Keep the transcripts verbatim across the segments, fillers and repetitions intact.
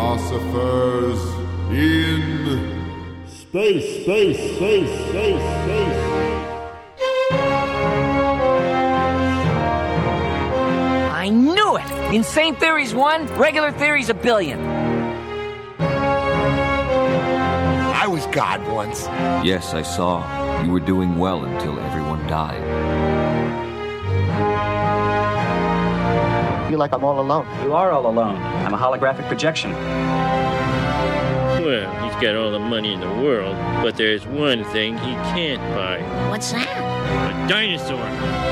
Philosophers in Space, Space, Space, Space, Space. I knew it! Insane theory's one, regular theory's a billion. I was God once. Yes, I saw. You were doing well until everyone died. I feel like I'm all alone. You are all alone. I'm a holographic projection. Well, he's got all the money in the world, but there's one thing he can't buy. What's that? A dinosaur.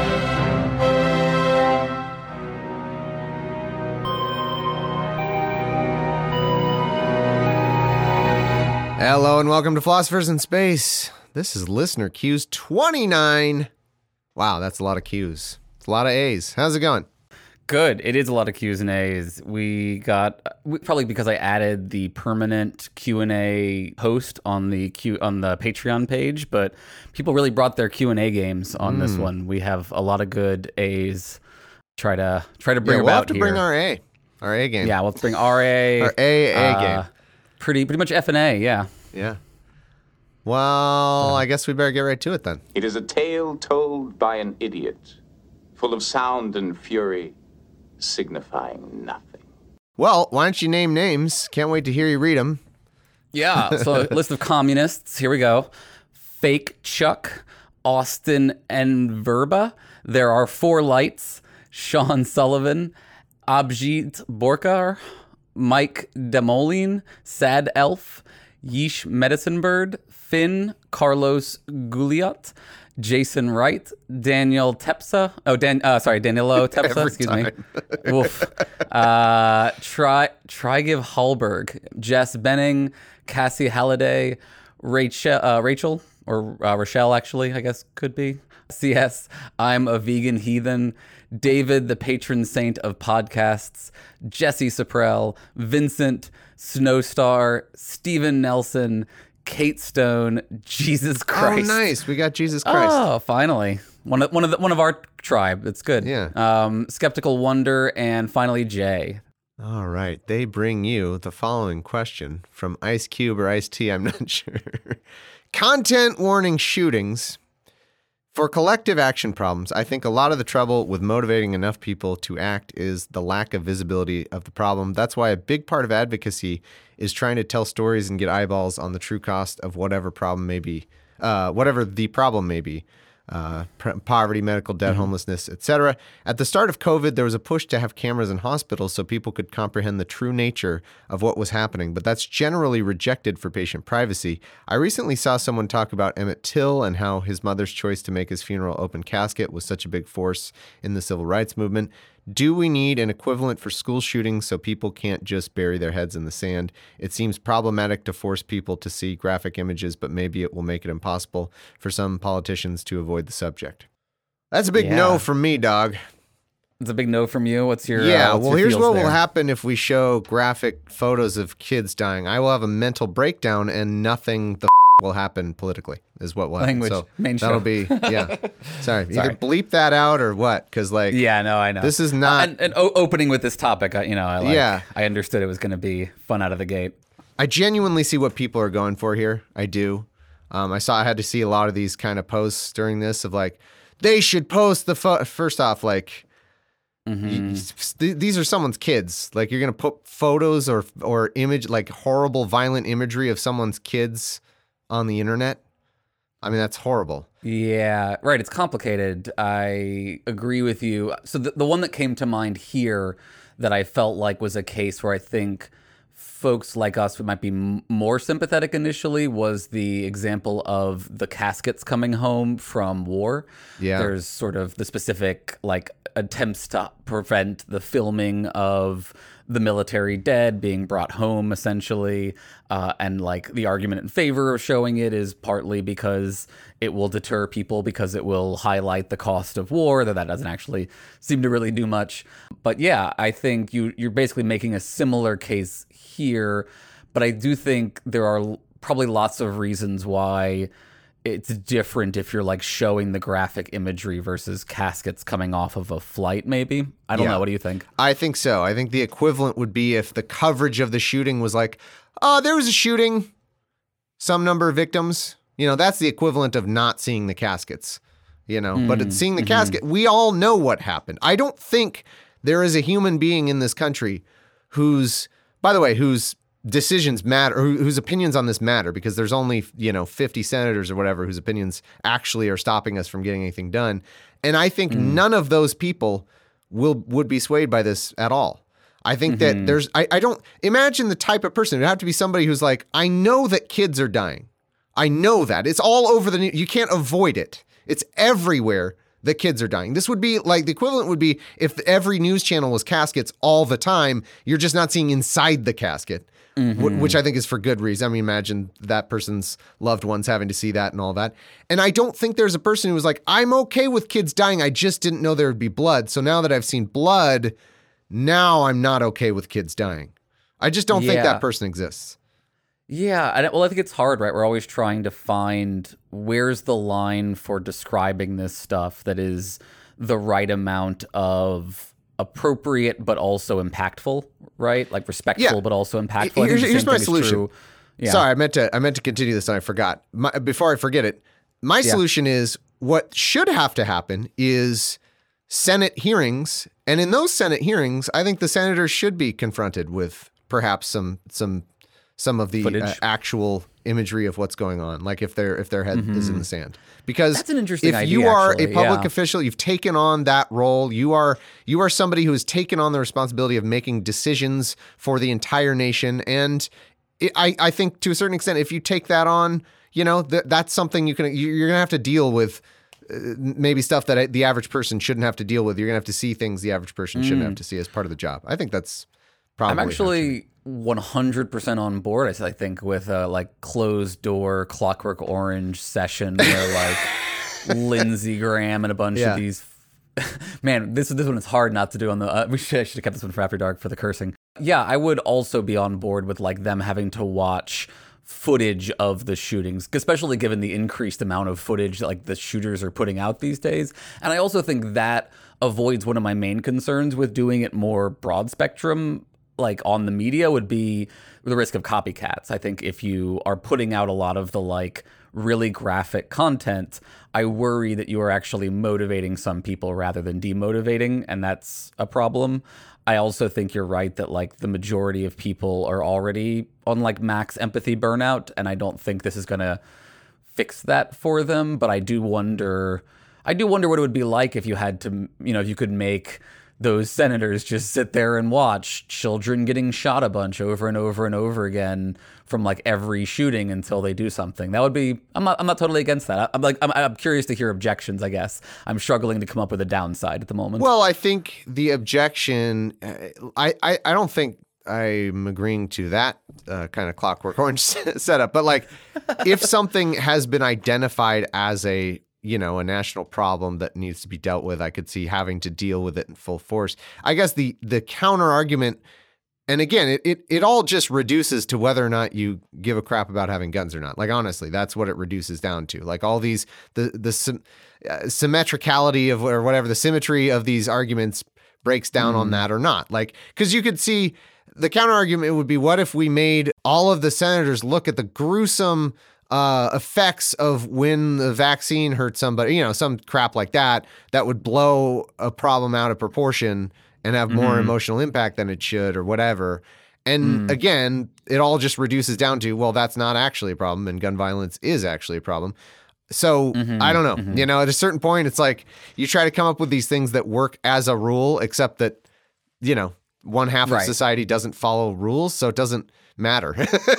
Hello and welcome to Philosophers in Space. This is Listener Q's twenty-nine. Wow, that's a lot of Q's. It's a lot of A's. How's it going? Good. It is a lot of Q's and A's. We got probably because I added the permanent Q and A post on the Q on the Patreon page, but people really brought their Q and A games on mm. this one. We have a lot of good A's. Try to try to bring yeah, about we'll have to here. bring our A, our A game. Yeah, we'll bring our A, our A A uh, game. Pretty pretty much F and A. Yeah. Yeah. Well, I guess we better get right to it then. It is a tale told by an idiot, full of sound and fury, signifying nothing. Well, why don't you name names? Can't wait to hear you read them. Yeah, so a list of communists. Here we go. Fake Chuck, Austin and Verba. There are four lights. Sean Sullivan, Abjit Borkar, Mike Demolin, Sad Elf, Yeesh Medicine Bird, Finn, Carlos Guliot, Jason Wright, Daniel Tepsa. Oh, Dan. Uh, sorry, Danilo Tepsa. excuse time. me. Oof. Uh, Try Trygiv Hallberg, Jess Benning, Cassie Halliday, Rachel, uh, Rachel or uh, Rochelle. Actually, I guess could be. C S. I'm a vegan heathen. David, the patron saint of podcasts. Jesse Saprell, Vincent Snowstar, Stephen Nelson, Kate Stone, Jesus Christ. Oh, nice. We got Jesus Christ. Oh, finally. One of one of the, one of our tribe. It's good. Yeah. Um, Skeptical Wonder, and finally Jay. All right. They bring you the following question from Ice Cube or Ice T, I'm not sure. Content warning shootings. For collective action problems, I think a lot of the trouble with motivating enough people to act is the lack of visibility of the problem. That's why a big part of advocacy is trying to tell stories and get eyeballs on the true cost of whatever problem may be, uh, whatever the problem may be. Uh, pr- poverty, medical debt, mm-hmm. homelessness, et cetera. At the start of COVID, there was a push to have cameras in hospitals so people could comprehend the true nature of what was happening, but that's generally rejected for patient privacy. I recently saw someone talk about Emmett Till and how his mother's choice to make his funeral open casket was such a big force in the civil rights movement. Do we need an equivalent for school shootings so people can't just bury their heads in the sand? It seems problematic to force people to see graphic images, but maybe it will make it impossible for some politicians to avoid the subject. That's a big yeah. no from me, dog. It's a big no from you. What's your Yeah, uh, what's well, your here's what there? will happen if we show graphic photos of kids dying. I will have a mental breakdown and nothing the f- will happen politically is what will happen. Language, so main that'll show. be, yeah. Sorry. Sorry. Either bleep that out or what? Because, like, yeah, no, I know. This is not. Uh, and, and o- opening with this topic, I, you know, I like, Yeah. I understood it was going to be fun out of the gate. I genuinely see what people are going for here. I do. Um, I saw I had to see a lot of these kind of posts during this of like, they should post the pho- first off, like, Mm-hmm. you, th- these are someone's kids. Like, you're gonna put photos or or image like horrible, violent imagery of someone's kids on the internet. I mean, that's horrible. Yeah, right. It's complicated. I agree with you. So the, the one that came to mind here that I felt like was a case where I think folks like us might be m- more sympathetic initially was the example of the caskets coming home from war. Yeah. There's sort of the specific like attempts to prevent the filming of the military dead being brought home, essentially. Uh, and like the argument in favor of showing it is partly because it will deter people because it will highlight the cost of war, though that doesn't actually seem to really do much. But yeah, I think you, you're basically making a similar case here. But I do think there are probably lots of reasons why it's different if you're like showing the graphic imagery versus caskets coming off of a flight, maybe. I don't Yeah. know. What do you think? I think so. I think the equivalent would be if the coverage of the shooting was like, oh, there was a shooting, some number of victims. You know, that's the equivalent of not seeing the caskets, you know, mm, but it's seeing the mm-hmm. casket. We all know what happened. I don't think there is a human being in this country whose, by the way, whose decisions matter, or whose opinions on this matter, because there's only, you know, fifty senators or whatever whose opinions actually are stopping us from getting anything done. And I think mm. none of those people will would be swayed by this at all. I think mm-hmm. that there's, I, I don't, imagine the type of person. It would have to be somebody who's like, I know that kids are dying. I know that. It's all over the news. You can't avoid it. It's everywhere that kids are dying. This would be like, the equivalent would be if every news channel was caskets all the time. You're just not seeing inside the casket, mm-hmm. w- which I think is for good reason. I mean, imagine that person's loved ones having to see that and all that. And I don't think there's a person who was like, I'm okay with kids dying. I just didn't know there would be blood. So now that I've seen blood, now I'm not okay with kids dying. I just don't yeah. think that person exists. Yeah, and well, I think it's hard, right? We're always trying to find where's the line for describing this stuff that is the right amount of appropriate but also impactful, right? Like respectful yeah. but also impactful. Here's, here's my solution. Yeah. Sorry, I meant to I meant to continue this and I forgot. My, before I forget it, my yeah. solution is what should have to happen is Senate hearings, and in those Senate hearings, I think the senators should be confronted with perhaps some some. some of the uh, actual imagery of what's going on, like if their if their head mm-hmm. is in the sand. Because that's an interesting if idea, you are actually. a public yeah. official, you've taken on that role. You are you are somebody who has taken on the responsibility of making decisions for the entire nation. And it, I I think to a certain extent, if you take that on, you know th- that's something you can you're gonna have to deal with. Uh, maybe stuff that the average person shouldn't have to deal with. You're gonna have to see things the average person mm. shouldn't have to see as part of the job. I think that's probably. I'm actually one hundred percent on board. I think with a like closed door Clockwork Orange session where like Lindsey Graham and a bunch yeah. of these. Man, this this one is hard not to do on the. Uh, we should I should have kept this one for After Dark for the cursing. Yeah, I would also be on board with like them having to watch footage of the shootings, especially given the increased amount of footage that like the shooters are putting out these days. And I also think that avoids one of my main concerns with doing it more broad spectrum, like on the media, would be the risk of copycats. I think if you are putting out a lot of the like really graphic content, I worry that you are actually motivating some people rather than demotivating, and that's a problem. I also think you're right that like the majority of people are already on like max empathy burnout, and I don't think this is going to fix that for them. But I do wonder, I do wonder what it would be like if you had to, you know, if you could make those senators just sit there and watch children getting shot a bunch over and over and over again from like every shooting until they do something. That would be, I'm not, I'm not totally against that. I'm like, I'm, I'm curious to hear objections, I guess. I'm struggling to come up with a downside at the moment. Well, I think the objection, I, I, I don't think I'm agreeing to that uh, kind of Clockwork Orange setup, but like if something has been identified as a, you know, a national problem that needs to be dealt with, I could see having to deal with it in full force. I guess the the counter argument, and again, it, it it all just reduces to whether or not you give a crap about having guns or not. Like, honestly, that's what it reduces down to. Like all these, the the sym- uh, symmetricality of, or whatever, the symmetry of these arguments breaks down mm. on that or not. Like, because you could see the counter argument would be, what if we made all of the senators look at the gruesome Uh, effects of when the vaccine hurt somebody, you know, some crap like that, that would blow a problem out of proportion and have more mm. emotional impact than it should or whatever. And mm. again, it all just reduces down to, well, that's not actually a problem and gun violence is actually a problem. So mm-hmm, I don't know, mm-hmm. you know, at a certain point, it's like you try to come up with these things that work as a rule, except that, you know, one half right. of society doesn't follow rules. So it doesn't matter.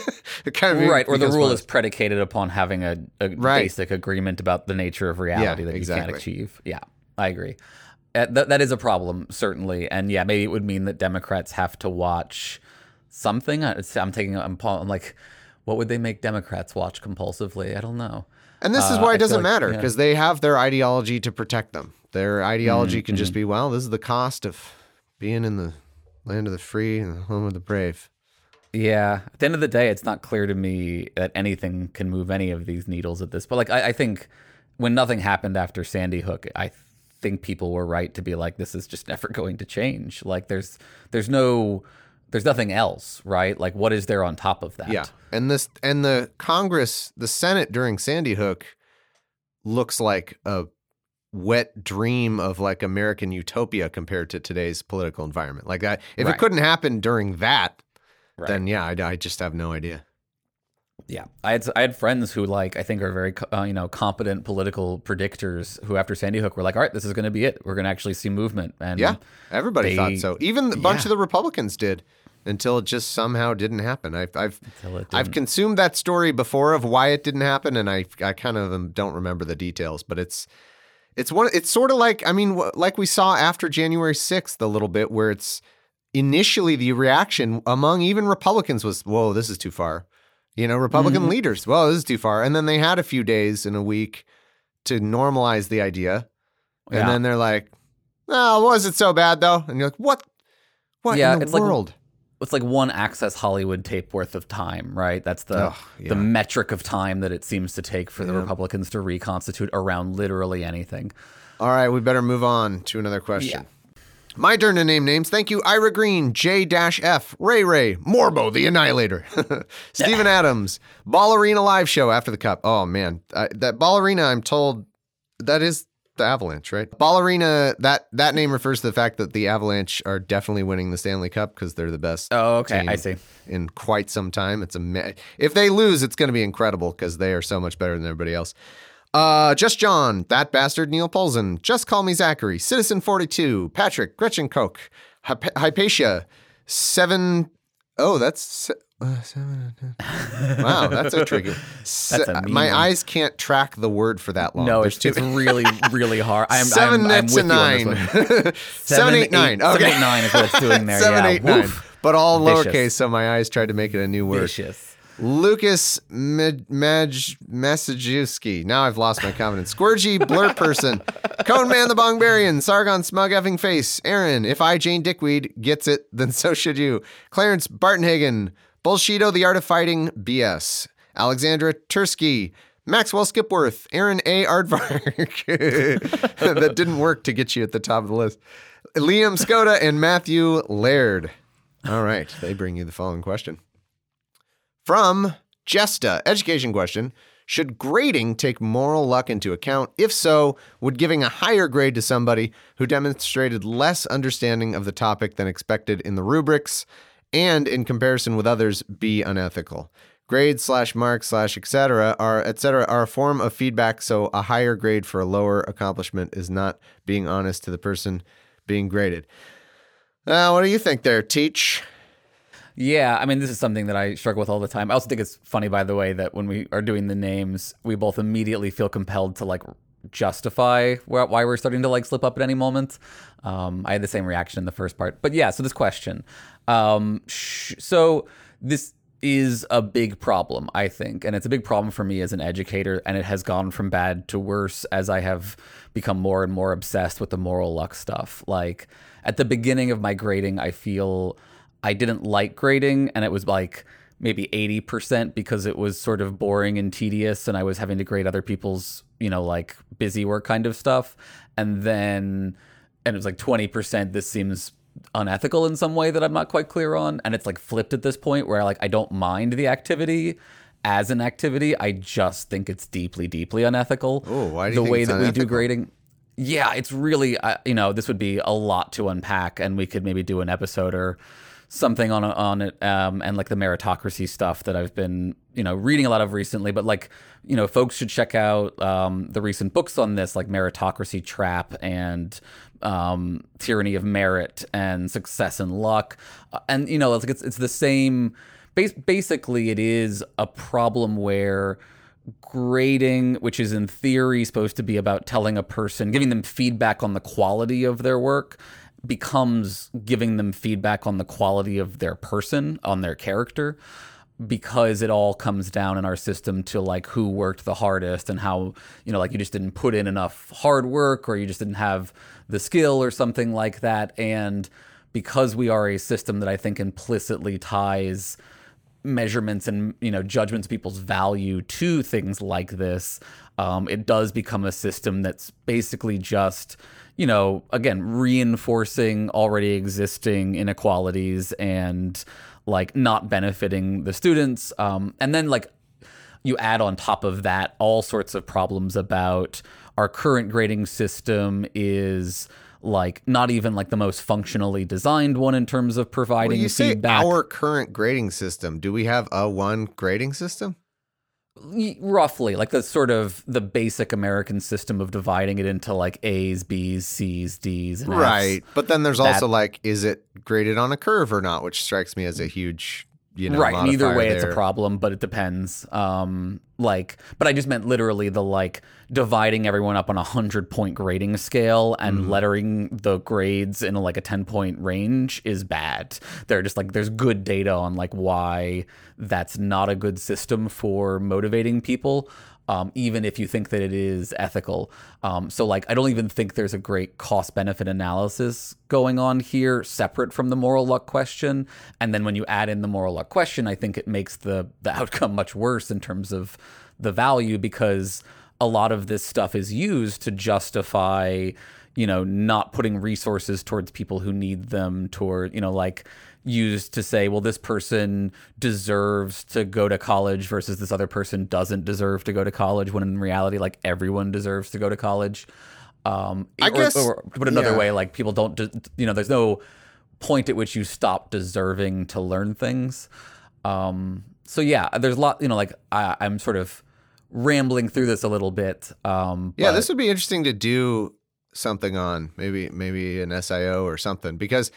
kind of right, or the rule is predicated upon having a, a right. basic agreement about the nature of reality yeah, that exactly. you can't achieve. Yeah, I agree. Uh, th- that is a problem, certainly. And yeah, maybe it would mean that Democrats have to watch something. I, I'm taking, I'm, I'm like, what would they make Democrats watch compulsively? I don't know. And this uh, is why it I doesn't like, matter, because yeah. they have their ideology to protect them. Their ideology mm-hmm. can just be, well, this is the cost of being in the land of the free and the home of the brave. Yeah. At the end of the day, it's not clear to me that anything can move any of these needles at this. But like, I, I think when nothing happened after Sandy Hook, I think people were right to be like, this is just never going to change. Like, there's there's no there's nothing else, right? Like, what is there on top of that? Yeah. And this and the Congress, the Senate during Sandy Hook looks like a wet dream of like American utopia compared to today's political environment. Like that, if Right. it couldn't happen during that, Right. then yeah, I, I just have no idea. Yeah, I had I had friends who like I think are very uh, you know competent political predictors who after Sandy Hook were like, all right, this is going to be it. We're going to actually see movement. And Yeah, everybody they- thought so. Even a bunch yeah. of the Republicans did, until it just somehow didn't happen. I've I've Until it I've didn't. consumed that story before of why it didn't happen, and I I kind of um, don't remember the details. But it's it's one. It's sort of like I mean, wh- like we saw after January sixth a little bit, where it's initially the reaction among even Republicans was, "Whoa, this is too far." You know, Republican Mm-hmm. leaders, well, this is too far. And then they had a few days in a week to normalize the idea. And Yeah. then they're like, oh, was it so bad, though? And you're like, what? What Yeah, in the it's like- world? It's like one Access Hollywood tape worth of time, right? That's the Ugh, yeah. the metric of time that it seems to take for the Yeah. Republicans to reconstitute around literally anything. All right, we better move on to another question. My turn to name names. Thank you, Ira Green, J F, Ray Ray, Morbo the Annihilator, Stephen Adams, Ballerina Live Show after the Cup. Oh, man. I, that Ballerina, I'm told, that is the Avalanche, right? Ballerina, that, that name refers to the fact that the Avalanche are definitely winning the Stanley Cup because they're the best Oh, okay, team I see. in quite some time. It's a ma- If they lose, it's going to be incredible because they are so much better than everybody else. Uh, Just John, That Bastard Neil Polzin, Just Call Me Zachary, Citizen forty-two, Patrick, Gretchen Koch, Hyp- Hypatia, seven, oh, that's, se- uh, seven, uh, wow, that's a tricky. Se- That's a mean my one. eyes can't track the word for that long. No, There's it's, too it's many. really, really hard. I'm, Seven, I'm, I'm that's with a you on nine. this one. Seven, eight, nine. Okay. Seven, eight, nine is what it's doing there. Seven, yeah. eight, nine. Woof. But all Vicious. lowercase, so my eyes tried to make it a new word. Vicious. Lucas Maj- Maj- Masajewski. Now I've lost my confidence. Squirgy Blur Person. Cone Man the Bongbarian. Sargon Smug Effing Face. Aaron. If I, Jane Dickweed, gets it, then so should you. Clarence Bartenhagen. Bullshito the Art of Fighting. B S. Alexandra Tursky. Maxwell Skipworth. Aaron A. Aardvark. That didn't work to get you at the top of the list. Liam Skoda and Matthew Laird. All right. They bring you the following question. From Jesta, education question. Should grading take moral luck into account? If so, would giving a higher grade to somebody who demonstrated less understanding of the topic than expected in the rubrics and in comparison with others be unethical? Grades slash marks slash et cetera are et cetera are a form of feedback, so a higher grade for a lower accomplishment is not being honest to the person being graded. Uh, what do you think there, Teach? Yeah, I mean, this is something that I struggle with all the time. I also think it's funny, by the way, that when we are doing the names, we both immediately feel compelled to like justify wh- why we're starting to like slip up at any moment. Um, I had the same reaction in the first part, but yeah. So this question, um, sh- so this is a big problem, I think, and it's a big problem for me as an educator, and it has gone from bad to worse as I have become more and more obsessed with the moral luck stuff. Like at the beginning of my grading, I feel I didn't like grading, and it was like maybe eighty percent because it was sort of boring and tedious, and I was having to grade other people's, you know, like busy work kind of stuff. And then, and it was like twenty percent, this seems unethical in some way that I'm not quite clear on. And it's like flipped at this point where like I don't mind the activity as an activity. I just think it's deeply, deeply unethical. Oh, why do you the think way it's that we do unethical? grading? Yeah, it's really, uh, you know, this would be a lot to unpack, and we could maybe do an episode or something on on it, um, and like the meritocracy stuff that I've been, you know, reading a lot of recently. But like, you know, folks should check out um, the recent books on this, like Meritocracy Trap and um, Tyranny of Merit and Success and Luck, uh, and you know, it's it's, it's the same. Bas- basically, it is a problem where grading, which is in theory supposed to be about telling a person, giving them feedback on the quality of their work, becomes giving them feedback on the quality of their person, on their character, because it all comes down in our system to like who worked the hardest and how, you know, like you just didn't put in enough hard work, or you just didn't have the skill or something like that. And because we are a system that I think implicitly ties measurements and, you know, judgments of people's value to things like this, um, it does become a system that's basically just, you know, again, reinforcing already existing inequalities and like not benefiting the students. Um, and then like you add on top of that all sorts of problems about our current grading system is like not even like the most functionally designed one in terms of providing well, you feedback. Say our current grading system. Do we have a one grading system? Roughly, like the sort of the basic American system of dividing it into like A's, B's, C's, D's, and right. F's. But then there's That- also like, is it graded on a curve or not? Which strikes me as a huge, you know, right. And either modifier way, it's there. a problem, but it depends. Um, like, but I just meant literally the like dividing everyone up on a hundred point grading scale and Mm-hmm. lettering the grades in like a ten point range is bad. They're just like there's good data on like why that's not a good system for motivating people. Um, even if you think that it is ethical. Um, so like, I don't even think there's a great cost benefit analysis going on here separate from the moral luck question. And then when you add in the moral luck question, I think it makes the, the outcome much worse in terms of the value, because a lot of this stuff is used to justify, you know, not putting resources towards people who need them, toward, you know, like, used to say, well, this person deserves to go to college versus this other person doesn't deserve to go to college, when in reality, like, everyone deserves to go to college. Um, I or, guess, or, to put another yeah. way, like, people don't, de- you know, there's no point at which you stop deserving to learn things. Um, so yeah, there's a lot, you know, like, I, I'm sort of rambling through this a little bit. Um, Yeah, but- this would be interesting to do something on, maybe maybe an S I O or something, because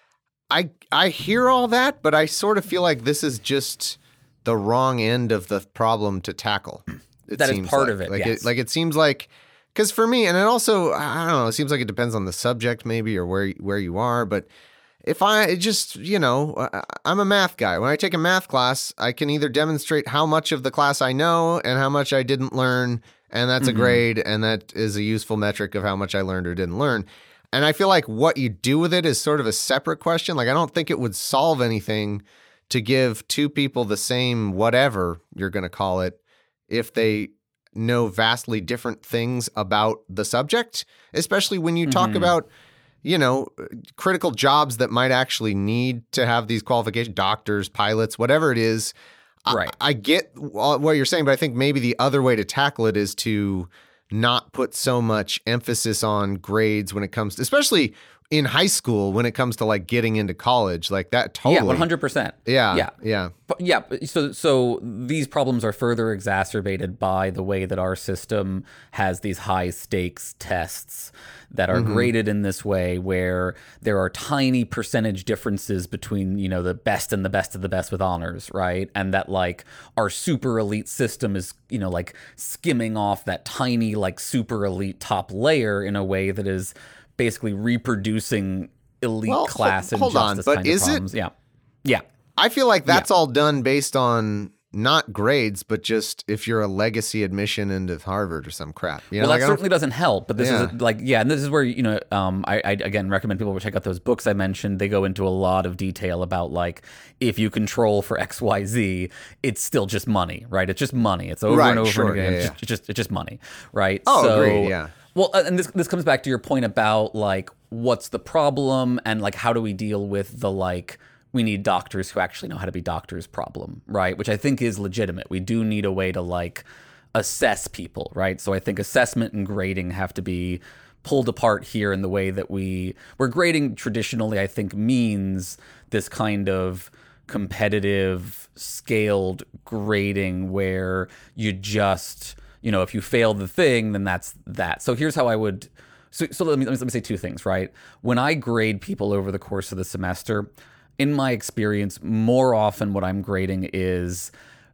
I I hear all that, but I sort of feel like this is just the wrong end of the problem to tackle. It That is seems part like. of it, Like yes. it, like it seems like, because for me, and it also, I don't know, it seems like it depends on the subject maybe, or where where you are. But if I it just, you know, I- I'm a math guy. When I take a math class, I can either demonstrate how much of the class I know and how much I didn't learn, and that's Mm-hmm. a grade, and that is a useful metric of how much I learned or didn't learn. And I feel like what you do with it is sort of a separate question. Like, I don't think it would solve anything to give two people the same whatever you're going to call it if they know vastly different things about the subject, especially when you talk Mhm. about, you know, critical jobs that might actually need to have these qualifications, doctors, pilots, whatever it is. Right. I, I get what you're saying, but I think maybe the other way to tackle it is to not put so much emphasis on grades when it comes to, especially in high school, when it comes to like getting into college, like that totally. Yeah, one hundred percent. Yeah. Yeah. Yeah. But yeah, but so so these problems are further exacerbated by the way that our system has these high stakes tests that are Mhm. graded in this way, where there are tiny percentage differences between, you know, the best and the best of the best with honors, right? And that like our super elite system is, you know, like skimming off that tiny like super elite top layer in a way that is basically reproducing elite Well, class hold- hold on, injustice but kind is of it- problems. Yeah. Yeah. I feel like that's all done based on not grades, but just if you're a legacy admission into Harvard or some crap. You know, well, like, that I don't- certainly doesn't help. But this Yeah. is a, like, yeah, and this is where, you know, um, I, I again recommend people check out those books I mentioned. They go into a lot of detail about like if you control for X, Y, Z, it's still just money, right? It's just money. It's over Right, and over sure, and again. yeah, it's, yeah. Just, it's just it's just money, right? Oh, so, agreed, yeah. Well, uh, and this this comes back to your point about like what's the problem and like how do we deal with the like we need doctors who actually know how to be doctors problem, right? Which I think is legitimate. We do need a way to like assess people, right? So I think assessment and grading have to be pulled apart here in the way that we where grading traditionally I think means this kind of competitive scaled grading where you just, you know, if you fail the thing, then that's that. So here's how I would so, so let me let me say two things, right? When I grade people over the course of the semester, in my experience, more often what I'm grading is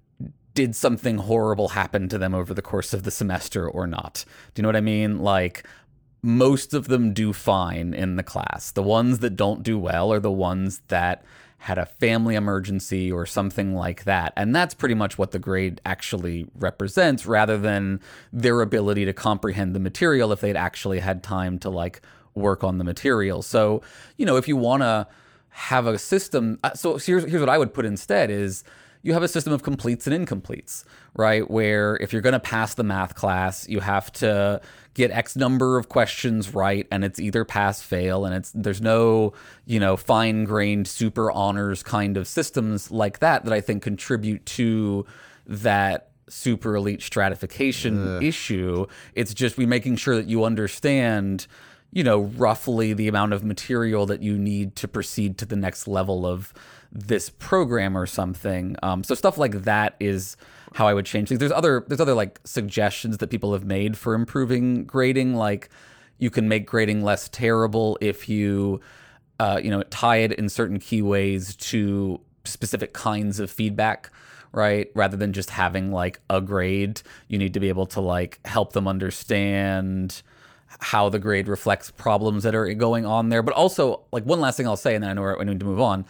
did something horrible happen to them over the course of the semester or not? Do you know what I mean? Like most of them do fine in the class. The ones that don't do well are the ones that had a family emergency or something like that. And that's pretty much what the grade actually represents, rather than their ability to comprehend the material if they'd actually had time to like work on the material. So, you know, if you want to have a system, uh, so here's here's what I would put instead is you have a system of completes and incompletes, right? Where if you're going to pass the math class, you have to get X number of questions right, and it's either pass, fail, and it's there's no, you know, fine-grained super honors kind of systems like that that I think contribute to that super elite stratification Ugh. issue. It's just we making sure that you understand, you know, roughly the amount of material that you need to proceed to the next level of this program or something. Um, so stuff like that is how I would change things. There's other there's other like suggestions that people have made for improving grading. Like you can make grading less terrible if you uh, you know, tie it in certain key ways to specific kinds of feedback, right? Rather than just having like a grade, you need to be able to like help them understand how the grade reflects problems that are going on there. But also, like, one last thing I'll say, and then I know I need to move on,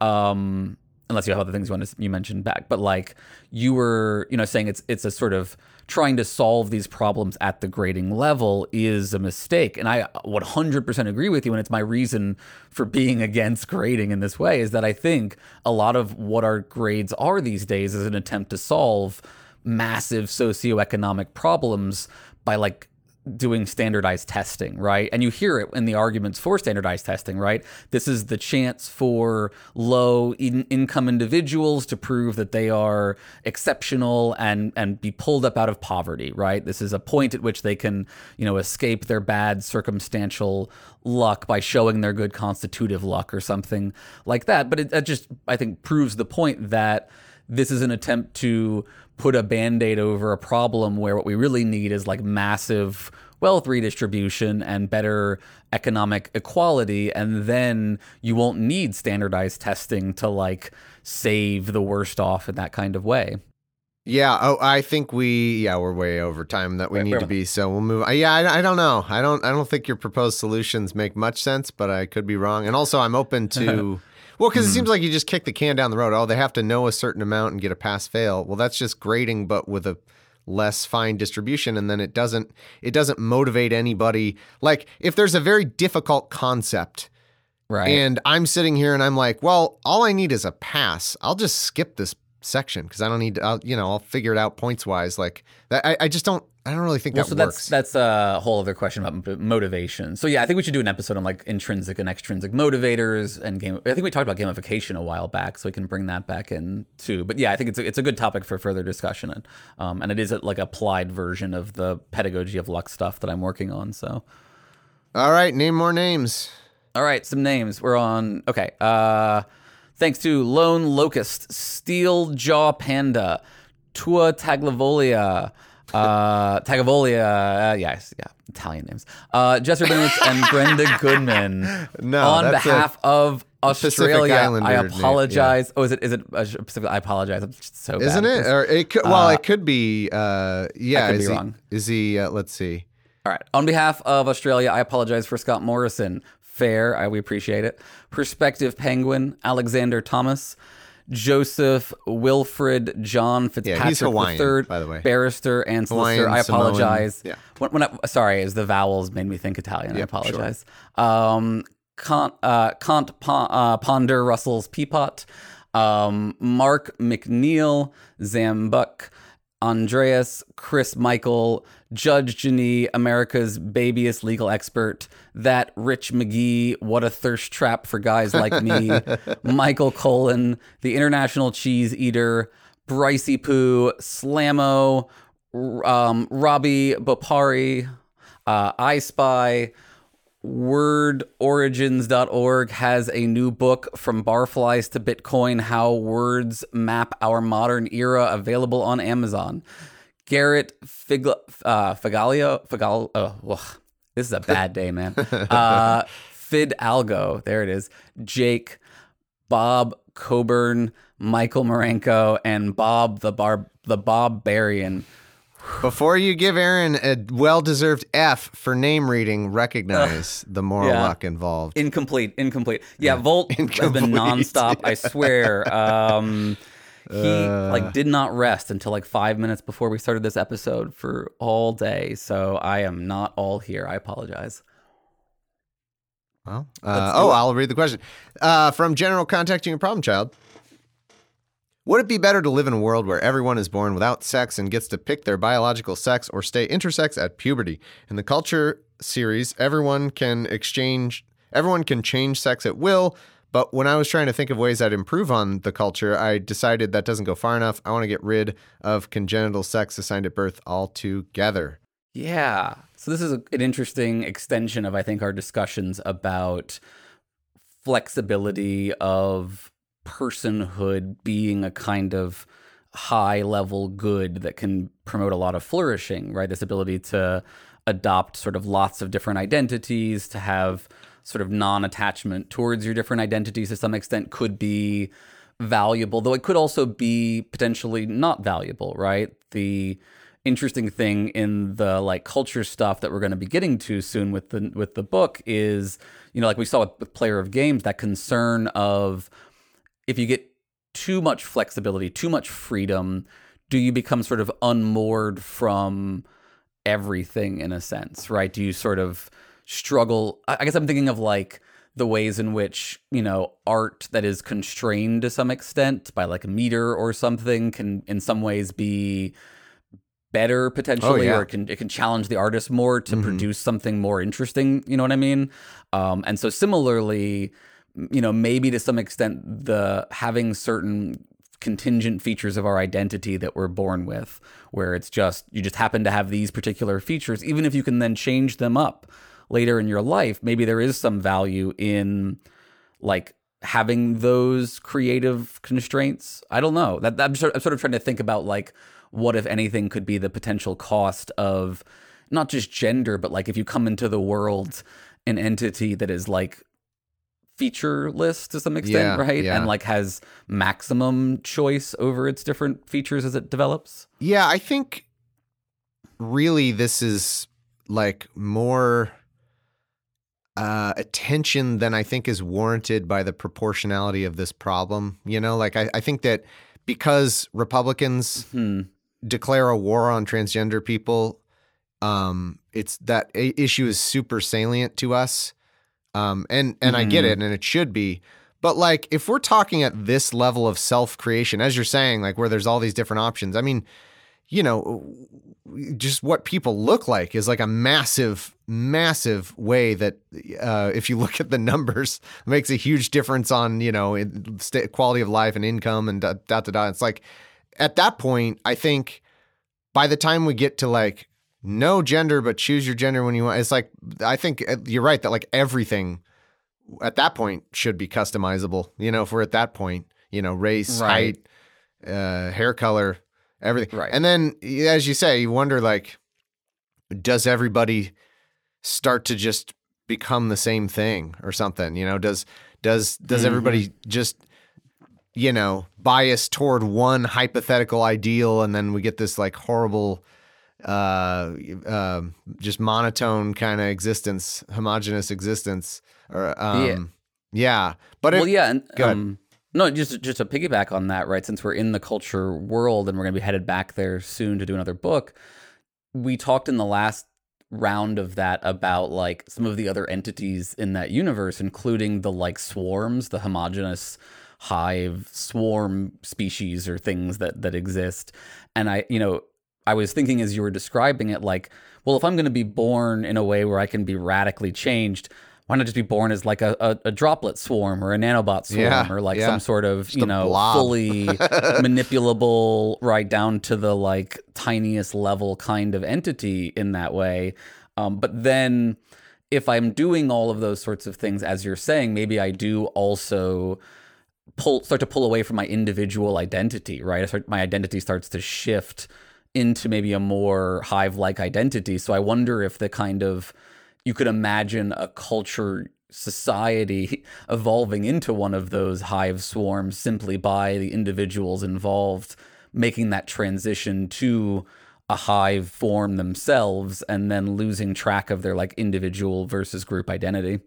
um, unless you have other things you want to you mentioned back. But like, you were, you know, saying it's it's a sort of trying to solve these problems at the grading level is a mistake. And I one hundred percent agree with you, and it's my reason for being against grading in this way, is that I think a lot of what our grades are these days is an attempt to solve massive socioeconomic problems by like doing standardized testing, right? And you hear it in the arguments for standardized testing, right? This is the chance for low in- income individuals to prove that they are exceptional and and be pulled up out of poverty, right? This is a point at which they can, you know, escape their bad circumstantial luck by showing their good constitutive luck or something like that. But it, it just, I think, proves the point that this is an attempt to put a Band-Aid over a problem where what we really need is like massive wealth redistribution and better economic equality. And then you won't need standardized testing to like save the worst off in that kind of way. Yeah. Oh, I think we, yeah, we're way over time that we Right, need fair to enough. be. So we'll move. uh, Yeah, I, I don't know. I don't, I don't think your proposed solutions make much sense, but I could be wrong. And also I'm open to, well, because it seems like you just kick the can down the road. Oh, they have to know a certain amount and get a pass fail. Well, that's just grading, but with a less fine distribution. And then it doesn't, it doesn't motivate anybody. Like if there's a very difficult concept, Right. and I'm sitting here and I'm like, well, all I need is a pass. I'll just skip this section because I don't need to, I'll, you know, I'll figure it out points wise. Like that, I, I just don't, I don't really think Well, that so works. that's that's a whole other question about m- motivation. So yeah, I think we should do an episode on like intrinsic and extrinsic motivators and game. I think we talked about gamification a while back, so we can bring that back in too. But yeah, I think it's a, it's a good topic for further discussion, and um, and it is a, like applied version of the pedagogy of luck stuff that I'm working on. So All right, name more names. all right, some names. We're on. Okay. Uh, thanks to Lone Locust, Steel Jaw Panda, Tua Tagliavolia. Uh, Tagliavolia, uh, yes, yeah, Italian names. Uh, Jesser Bennett and Brenda Goodman. No, on that's behalf a of Pacific Australia, Islander I name, apologize. Oh, is it? Is it? Uh, Pacific? I apologize. I'm just so bad. Isn't at it? this. Or it could, well, Uh, it could be, uh, yeah. I could is be he, wrong. Is he, uh, let's see. All right. On behalf of Australia, I apologize for Scott Morrison. Fair. I, we appreciate it. Perspective Penguin, Alexander Thomas, Joseph Wilfred John Fitzpatrick Yeah, he's Hawaiian, the third, by the way. barrister and solicitor. Hawaiian, I Samoan, apologize. yeah. When, when I, sorry, as the vowels made me think Italian. I Yep, sure. apologize. Um, Kant, uh, Kant Pon- uh, Ponder Russell's Peapot, um, Mark McNeil, Zambuck, Andreas, Chris Michael, Judge Janee, America's babyest legal expert, that Rich McGee, what a thirst trap for guys like me, Michael Colin, the international cheese eater, Brycey Poo, Slammo, um, Robbie Bopari, uh, I Spy, word origins dot org has a new book, From Barflies to Bitcoin, How Words Map Our Modern Era, available on Amazon. Garrett Fig- uh, Figalio, Figal, oh, ugh, this is a bad day, man. Uh, Fidalgo, there it is. Jake, Bob Coburn, Michael Marenko, and Bob the Bar, the Bob Barian. Before you give Aaron a well-deserved F for name reading, recognize the moral yeah. luck involved. Incomplete, incomplete. Yeah, Volt has been Incomplete. nonstop, I swear. Um, he Uh. like did not rest until like five minutes before we started this episode for all day. So I am not all here. I apologize. Well, uh, oh, I'll read the question. Uh, from General Contacting a Problem Child. Would it be better to live in a world where everyone is born without sex and gets to pick their biological sex, or stay intersex at puberty? In the Culture series, everyone can exchange, everyone can change sex at will, but when I was trying to think of ways I'd improve on the culture, I decided that doesn't go far enough. I want to get rid of congenital sex assigned at birth altogether. Yeah. So this is a, an interesting extension of, I think, our discussions about flexibility of personhood being a kind of high level good that can promote a lot of flourishing, right? This ability to adopt sort of lots of different identities, to have sort of non-attachment towards your different identities to some extent could be valuable, though it could also be potentially not valuable, right? The interesting thing in the like culture stuff that we're going to be getting to soon with the with the book is, you know, like we saw with, with Player of Games, that concern of if you get too much flexibility, too much freedom, do you become sort of unmoored from everything in a sense, right? Do you sort of struggle? I guess I'm thinking of like the ways in which, you know, art that is constrained to some extent by like a meter or something can in some ways be better potentially, oh, yeah. or it can, it can challenge the artist more to mm-hmm. produce something more interesting, you know what I mean? Um, and so similarly, you know, maybe to some extent, the having certain contingent features of our identity that we're born with, where it's just, you just happen to have these particular features, even if you can then change them up later in your life, maybe there is some value in like having those creative constraints. I don't know. That I'm sort, I'm sort of trying to think about like, what, if anything, could be the potential cost of not just gender, but like if you come into the world an entity that is like featureless to some extent, yeah, right? Yeah. And like has maximum choice over its different features as it develops. Yeah, I think really this is like more uh, attention than I think is warranted by the proportionality of this problem. You know, like I, I think that because Republicans hmm. declare a war on transgender people, um, it's that a- issue is super salient to us. Um, and, and mm-hmm. I get it, and it should be. But like, if we're talking at this level of self-creation, as you're saying, like where there's all these different options, I mean, you know, just what people look like is like a massive, massive way that uh, if you look at the numbers, it makes a huge difference on, you know, st- quality of life and income and dot, dot, dot, dot. It's like, at that point, I think by the time we get to like, no gender, but choose your gender when you want. It's like, I think you're right that like everything at that point should be customizable. You know, if we're at that point, you know, race, right. height, uh, hair color, everything. Right. And then, as you say, you wonder like, does everybody start to just become the same thing or something? You know, does, does, does mm-hmm. everybody just, you know, bias toward one hypothetical ideal, and then we get this like horrible, uh, uh, just monotone kind of existence, homogenous existence, or um, yeah. yeah. But well, it, yeah, and um, no, just just to piggyback on that, right? Since we're in the culture world and we're going to be headed back there soon to do another book, we talked in the last round of that about like some of the other entities in that universe, including the like swarms, the homogenous hive swarm species or things that that exist, and I, you know. I was thinking as you were describing it, like, well, if I'm going to be born in a way where I can be radically changed, why not just be born as like a, a, a droplet swarm or a nanobot swarm yeah, or like yeah. some sort of, just you know, blob. fully manipulable, right down to the like tiniest level kind of entity in that way. Um, but then if I'm doing all of those sorts of things, as you're saying, maybe I do also pull start to pull away from my individual identity, right? I start, my identity starts to shift into maybe a more hive-like identity. So I wonder if the kind of, you could imagine a culture society evolving into one of those hive swarms simply by the individuals involved making that transition to a hive form themselves and then losing track of their like individual versus group identity.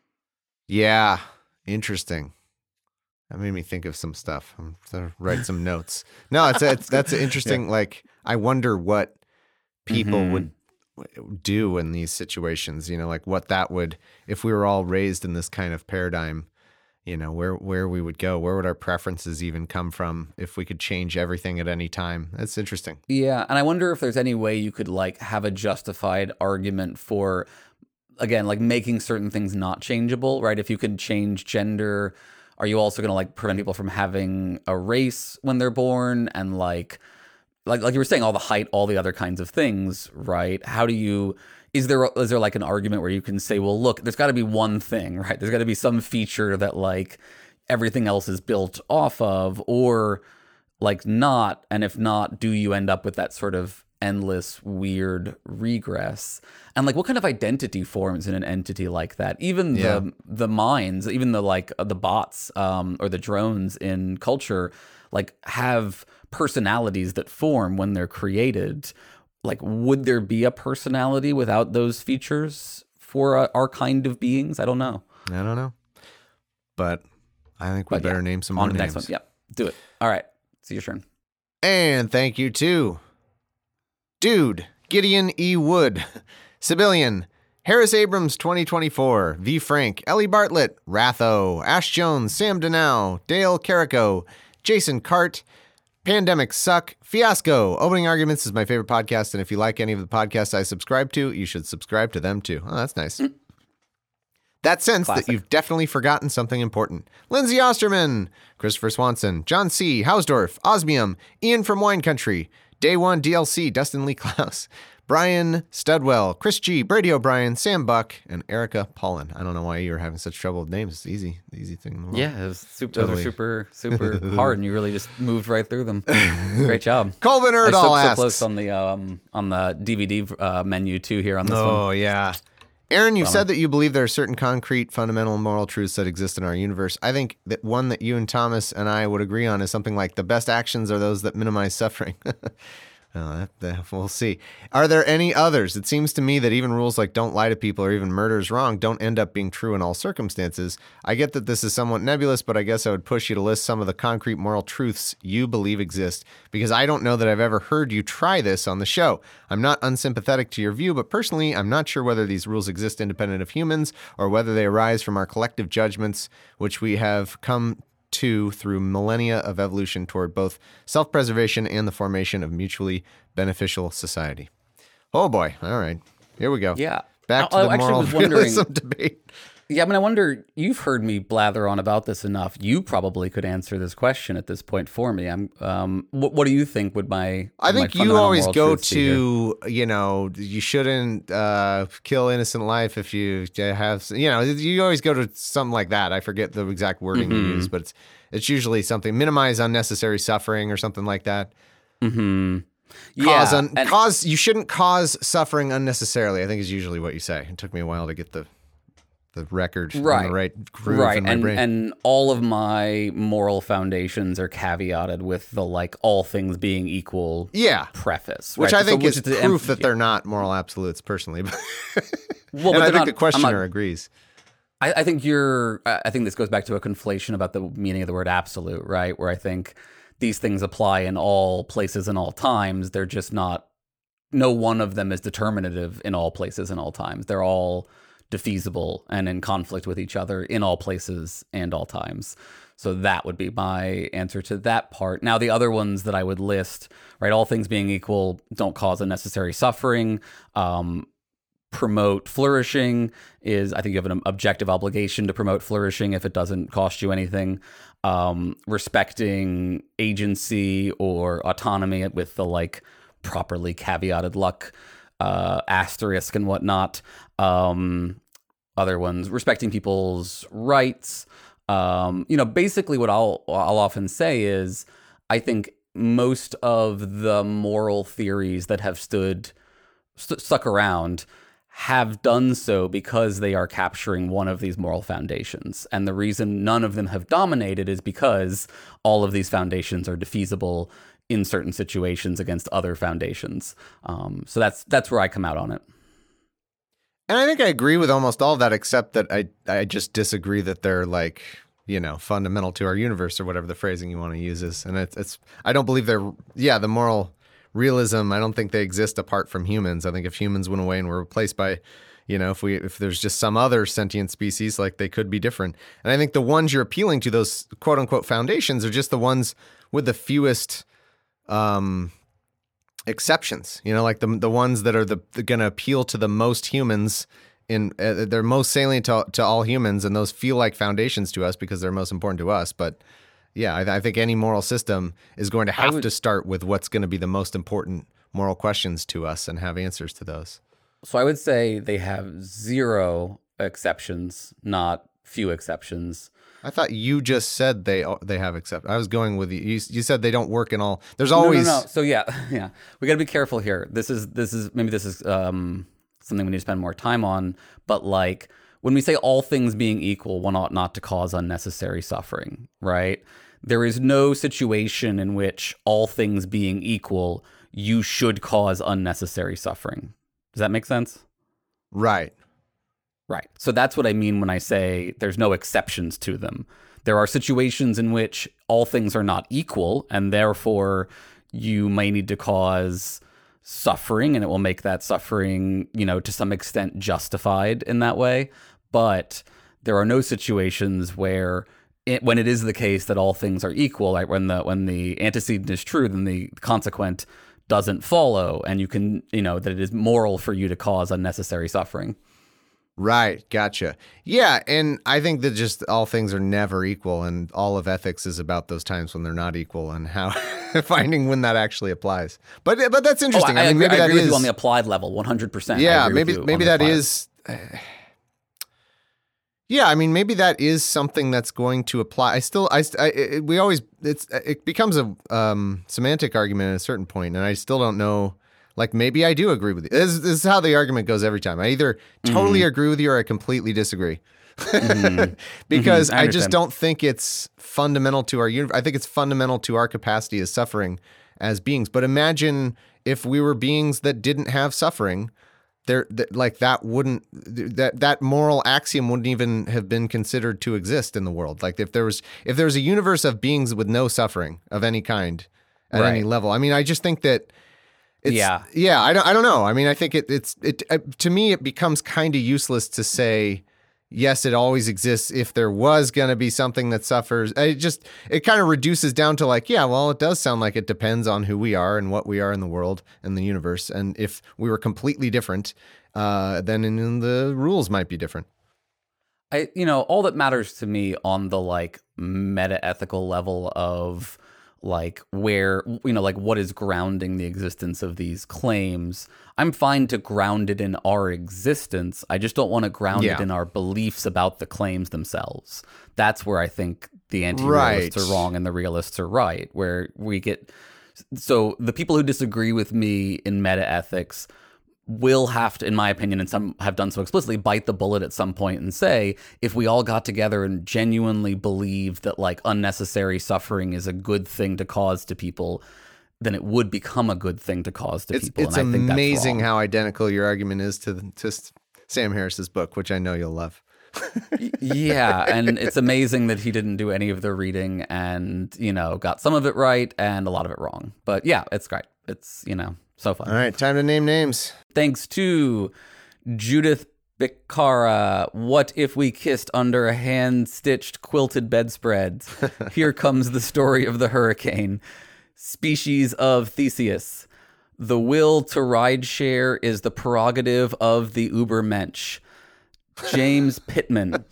Yeah, interesting. That made me think of some stuff. I'm gonna write some notes. No, it's, it's that's interesting. Yeah. Like, I wonder what people mm-hmm. would do in these situations. You know, like what that would, if we were all raised in this kind of paradigm. you know, where where we would go, where would our preferences even come from if we could change everything at any time. That's interesting. Yeah, and I wonder if there's any way you could like have a justified argument for, again, like making certain things not changeable, right? If you could change gender, are you also going to like prevent people from having a race when they're born, and like like like you were saying, all the height, all the other kinds of things, right? How do you Is there is there like an argument where you can say, well, look, there's got to be one thing, right? There's got to be some feature that like everything else is built off of, or like not. And if not, do you end up with that sort of endless weird regress? And like, what kind of identity forms in an entity like that? Even Yeah. the the minds, even the like the bots um, or the drones in culture, like have personalities that form when they're created. Like, would there be a personality without those features for uh, our kind of beings? I don't know. I don't know. But I think we But better yeah, name some on more to the names. next one. Yep, do it. All right, it's your turn. And thank you to Dude, Gideon E. Wood, Civilian, Harris Abrams twenty twenty-four, V. Frank, Ellie Bartlett, Ratho, Ash Jones, Sam Denow, Dale Carrico, Jason Cart, Pandemic Suck, Fiasco. Opening Arguments is my favorite podcast, and if you like any of the podcasts I subscribe to, you should subscribe to them too. Oh, that's nice. Mm. That sense Classic. That you've definitely forgotten something important. Lindsay Osterman, Christopher Swanson, John C., Hausdorff, Osmium, Ian from Wine Country, Day One D L C, Dustin Lee Klaus, Brian Studwell, Chris G., Brady O'Brien, Sam Buck, and Erica Paulin. I don't know why you were having such trouble with names. It's easy, the easy thing in the world. Yeah, it was super, totally. Those are super, super hard, and you really just moved right through them. Great job. Colvin Erdahl so, asks. so close on the um, on the D V D uh, menu too here on this oh, one. Oh yeah. Aaron, you said that you believe there are certain concrete, fundamental moral truths that exist in our universe. I think that one that you and Thomas and I would agree on is something like the best actions are those that minimize suffering. Oh, that, that, we'll see. Are there any others? It seems to me that even rules like don't lie to people or even murder is wrong don't end up being true in all circumstances. I get that this is somewhat nebulous, but I guess I would push you to list some of the concrete moral truths you believe exist, because I don't know that I've ever heard you try this on the show. I'm not unsympathetic to your view, but personally, I'm not sure whether these rules exist independent of humans or whether they arise from our collective judgments, which we have come to through millennia of evolution toward both self-preservation and the formation of mutually beneficial society. Oh boy. All right. Here we go. Yeah. Back to I, the I moral was wondering, realism debate. Yeah, I mean, I wonder, you've heard me blather on about this enough. You probably could answer this question at this point for me. I'm. Um, what, what do you think would my I think my you always go to, you know, you shouldn't uh, kill innocent life if you have, you know, you always go to something like that. I forget the exact wording mm-hmm. you use, but it's it's usually something, minimize unnecessary suffering or something like that. Mm-hmm. Cause, yeah, un- and- cause you shouldn't cause suffering unnecessarily, I think is usually what you say. It took me a while to get the the record right. in the right groove right. in my and, brain. And all of my moral foundations are caveated with the like all things being equal yeah. preface. Which right? I think so, is which proof is that they're not moral absolutes personally. well, and but I think not, the questioner not, agrees. I, I think you're, I think this goes back to a conflation about the meaning of the word absolute, right? Where I think these things apply in all places and all times. They're just not, no one of them is determinative in all places and all times. They're all defeasible and in conflict with each other in all places and all times. So that would be my answer to that part. Now, the other ones that I would list, right, all things being equal, don't cause unnecessary suffering, um, promote flourishing is, I think you have an objective obligation to promote flourishing if it doesn't cost you anything. Um, respecting agency or autonomy with the like properly caveated luck, uh, asterisk and whatnot. Um, other ones, respecting people's rights. Um, you know, basically what I'll I'll often say is, I think most of the moral theories that have stood st- stuck around have done so because they are capturing one of these moral foundations. And the reason none of them have dominated is because all of these foundations are defeasible in certain situations against other foundations. Um, so that's that's where I come out on it. And I think I agree with almost all of that, except that I I just disagree that they're like, you know, fundamental to our universe or whatever the phrasing you want to use is. And it's, it's I don't believe they're, yeah, the moral realism. I don't think they exist apart from humans. I think if humans went away and were replaced by, you know, if we if there's just some other sentient species, like they could be different. And I think the ones you're appealing to, those quote unquote foundations, are just the ones with the fewest um, exceptions. You know, like the the ones that are the, the going to appeal to the most humans. In uh, they're most salient to, to all humans, and those feel like foundations to us because they're most important to us. But yeah, I, I think any moral system is going to have would, to start with what's going to be the most important moral questions to us and have answers to those. So I would say they have zero exceptions, not few exceptions. I thought you just said they they have except. I was going with you. You, you said they don't work in all. There's always no, no, no. So yeah, yeah. We got to be careful here. This is this is maybe this is um, something we need to spend more time on. But like when we say all things being equal, one ought not to cause unnecessary suffering, right? There is no situation in which all things being equal, you should cause unnecessary suffering. Does that make sense? Right. Right. So that's what I mean when I say there's no exceptions to them. There are situations in which all things are not equal, and therefore you may need to cause suffering, and it will make that suffering, you know, to some extent justified in that way. But there are no situations where it, when it is the case that all things are equal, right? When the when the antecedent is true, then the consequent doesn't follow, and you can, you know, that it is moral for you to cause unnecessary suffering. Right. Gotcha. Yeah. And I think that just all things are never equal, and all of ethics is about those times when they're not equal and how finding when that actually applies. But but that's interesting. Oh, I, I, I mean, agree, maybe I that agree with is you on the applied level, one hundred percent. Yeah. Maybe maybe that is. Uh, yeah. I mean, maybe that is something that's going to apply. I still, I, I it, we always, it's, it becomes a um, semantic argument at a certain point, and I still don't know. Like, maybe I do agree with you. This, this is how the argument goes every time. I either totally mm-hmm. agree with you or I completely disagree. mm-hmm. Because mm-hmm. I, I just don't think it's fundamental to our universe. I think it's fundamental to our capacity as suffering as beings. But imagine if we were beings that didn't have suffering, there, th- like that wouldn't, that, that moral axiom wouldn't even have been considered to exist in the world. Like if there was, if there was a universe of beings with no suffering of any kind at right. any level. I mean, I just think that, It's, yeah, yeah. I don't. I don't know. I mean, I think it. It's it. Uh, to me, it becomes kind of useless to say, yes, it always exists. If there was going to be something that suffers, it just it kind of reduces down to like, yeah, well, it does sound like it depends on who we are and what we are in the world and the universe. And if we were completely different, uh, then in, in the rules might be different. I, you know, all that matters to me on the like meta ethical level of. Like where, you know, like what is grounding the existence of these claims. I'm fine to ground it in our existence. I just don't want to ground yeah. it in our beliefs about the claims themselves. That's where I think the anti-realists right. are wrong and the realists are right, where we get... So the people who disagree with me in meta-ethics will have to, in my opinion, and some have done so explicitly, bite the bullet at some point and say, if we all got together and genuinely believed that like unnecessary suffering is a good thing to cause to people, then it would become a good thing to cause to it's, people. It's and I think amazing that's how identical your argument is to to Sam Harris's book, which I know you'll love. Yeah, and it's amazing that he didn't do any of the reading and, you know, got some of it right and a lot of it wrong. But yeah, it's great. It's, you know, so fun. All right, time to name names. Thanks to Judith Bicara. What if we kissed under a hand-stitched quilted bedspread? Here comes the story of the hurricane. Species of Theseus. The will to ride share is the prerogative of the Ubermensch. James Pittman.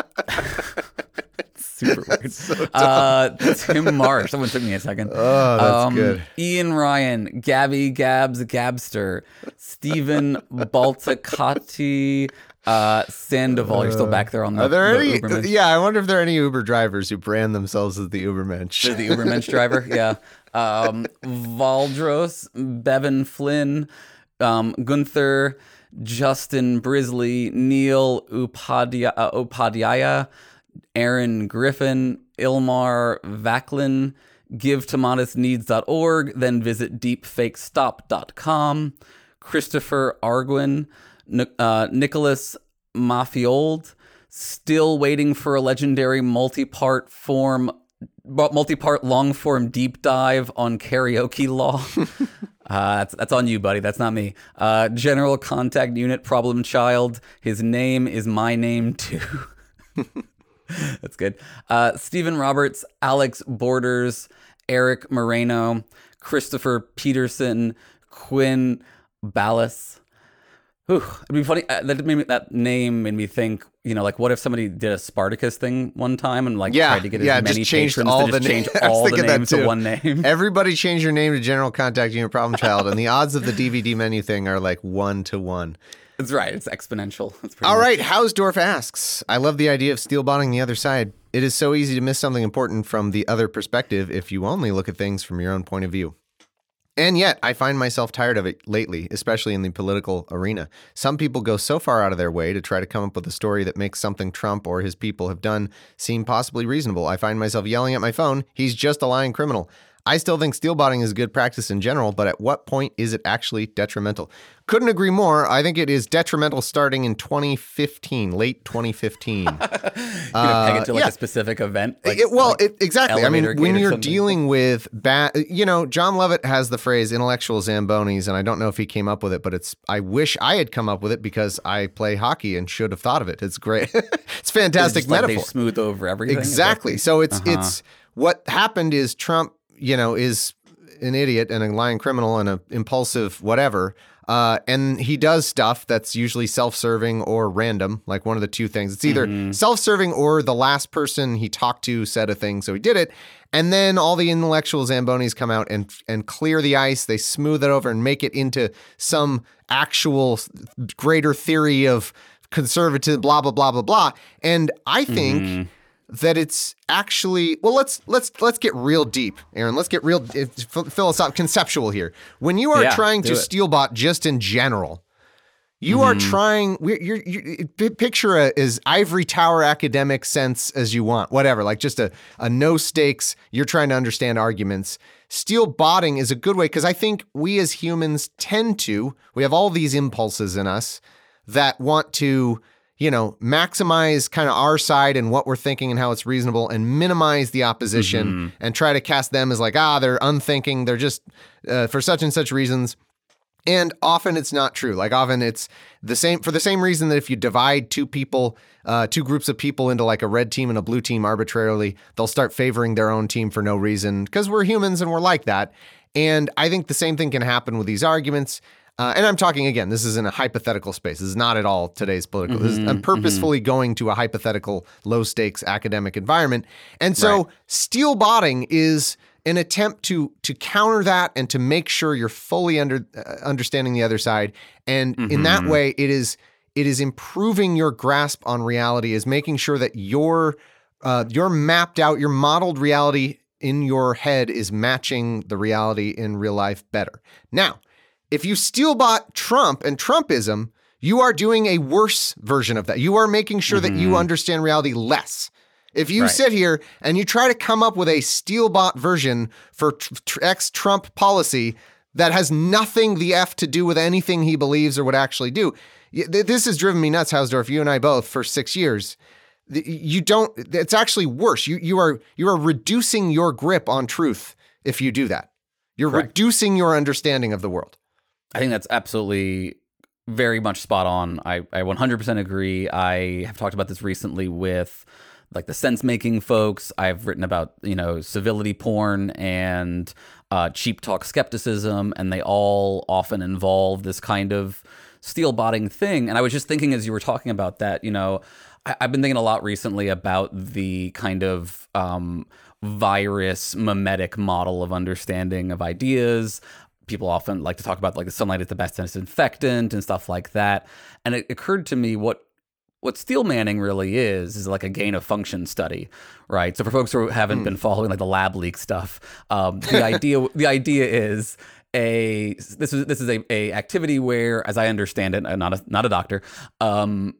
Super weird. So uh, Tim Marsh. Someone took me a second. Oh, that's um, good. Ian Ryan, Gabby Gabs Gabster, Stephen Baltacati, uh, Sandoval. Uh, You're still back there on the, are there the any, Ubermensch. Yeah, I wonder if there are any Uber drivers who brand themselves as the Ubermensch. They're the Ubermensch driver, yeah. Um, Valdros, Bevan Flynn, um, Gunther, Justin Brisley, Neil Upadhyaya, uh, Upadhyaya, Aaron Griffin, Ilmar Vacklin, give to modest needs dot org, then visit deep fake stop dot com, Christopher Arguin, uh, Nicholas Mafiold, still waiting for a legendary multi-part form, multi-part long-form deep dive on karaoke law. Uh, that's that's on you, buddy. That's not me. Uh, General Contact Unit Problem Child. His name is my name too. That's good. Uh, Stephen Roberts, Alex Borders, Eric Moreno, Christopher Peterson, Quinn Ballas. Whew, it'd be funny. Uh, that made me, that name made me think. You know, like what if somebody did a Spartacus thing one time and like yeah, tried to get as yeah, many just changed patrons all to the just change na- all the names to one name. Everybody change your name to General Contact Unit Problem Child, and the odds of the D V D menu thing are like one to one. That's right. It's exponential. That's All much. right. Hausdorff asks, I love the idea of steel botting the other side. It is so easy to miss something important from the other perspective if you only look at things from your own point of view. And yet, I find myself tired of it lately, especially in the political arena. Some people go so far out of their way to try to come up with a story that makes something Trump or his people have done seem possibly reasonable. I find myself yelling at my phone, he's just a lying criminal. I still think steel botting is a good practice in general, but at what point is it actually detrimental? Couldn't agree more. I think it is detrimental starting in twenty fifteen, late twenty fifteen. You uh, peg it to like yeah. a specific event. Like, it, well, like it, exactly. I mean, when you're something. dealing with bad, you know, John Lovett has the phrase intellectual Zambonis, and I don't know if he came up with it, but it's, I wish I had come up with it because I play hockey and should have thought of it. It's great. It's fantastic it's like metaphor. They smooth over everything. Exactly. So it's, uh-huh. it's what happened is Trump, you know, is an idiot and a lying criminal and an impulsive whatever. Uh, and he does stuff that's usually self-serving or random, like one of the two things. It's either mm-hmm. self-serving or the last person he talked to said a thing, so he did it. And then all the intellectual Zambonis come out and and clear the ice. They smooth it over and make it into some actual greater theory of conservative blah, blah, blah, blah, blah. And I think... Mm-hmm. that it's actually, well, let's let's let's get real deep, Aaron. Let's get real philosophical, conceptual here. When you are yeah, trying to it. steel bot just in general, you mm-hmm. are trying. We're, you're, you're picture a as ivory tower academic sense as you want, whatever. Like just a a no stakes. You're trying to understand arguments. Steel botting is a good way because I think we as humans tend to. We have all these impulses in us that want to, you know, maximize kind of our side and what we're thinking and how it's reasonable and minimize the opposition mm-hmm. and try to cast them as like, ah, they're unthinking. They're just uh, for such and such reasons. And often it's not true. Like often it's the same for the same reason that if you divide two people, uh, two groups of people into like a red team and a blue team arbitrarily, they'll start favoring their own team for no reason because we're humans and we're like that. And I think the same thing can happen with these arguments. Uh, and I'm talking, again, this is in a hypothetical space. This is not at all today's political. Mm-hmm, this is, I'm purposefully mm-hmm. going to a hypothetical, low-stakes academic environment. And so right. steel botting is an attempt to to counter that and to make sure you're fully under uh, understanding the other side. And mm-hmm. in that way, it is it is improving your grasp on reality, is making sure that your uh, your mapped out, your modeled reality in your head is matching the reality in real life better. Now, if you steel bot Trump and Trumpism, you are doing a worse version of that. You are making sure mm-hmm. that you understand reality less. If you right. sit here and you try to come up with a steel bot version for tr- tr- ex-Trump policy that has nothing the F to do with anything he believes or would actually do, this has driven me nuts, Hausdorff, you and I both, for six years. You don't, it's actually worse. You you are you are reducing your grip on truth if you do that. You're Correct. reducing your understanding of the world. I think that's absolutely very much spot on. I, I one hundred percent agree. I have talked about this recently with like the sense-making folks. I've written about, you know, civility porn and uh, cheap talk skepticism, and they all often involve this kind of steel botting thing. And I was just thinking as you were talking about that, you know, I, I've been thinking a lot recently about the kind of um, virus mimetic model of understanding of ideas. People often like to talk about like the sunlight is the best disinfectant and stuff like that. And it occurred to me what what steel manning really is, is like a gain of function study, right? So for folks who haven't mm. been following like the lab leak stuff, um, the idea the idea is a this is this is a, a activity where, as I understand it, I'm not a not a doctor, um,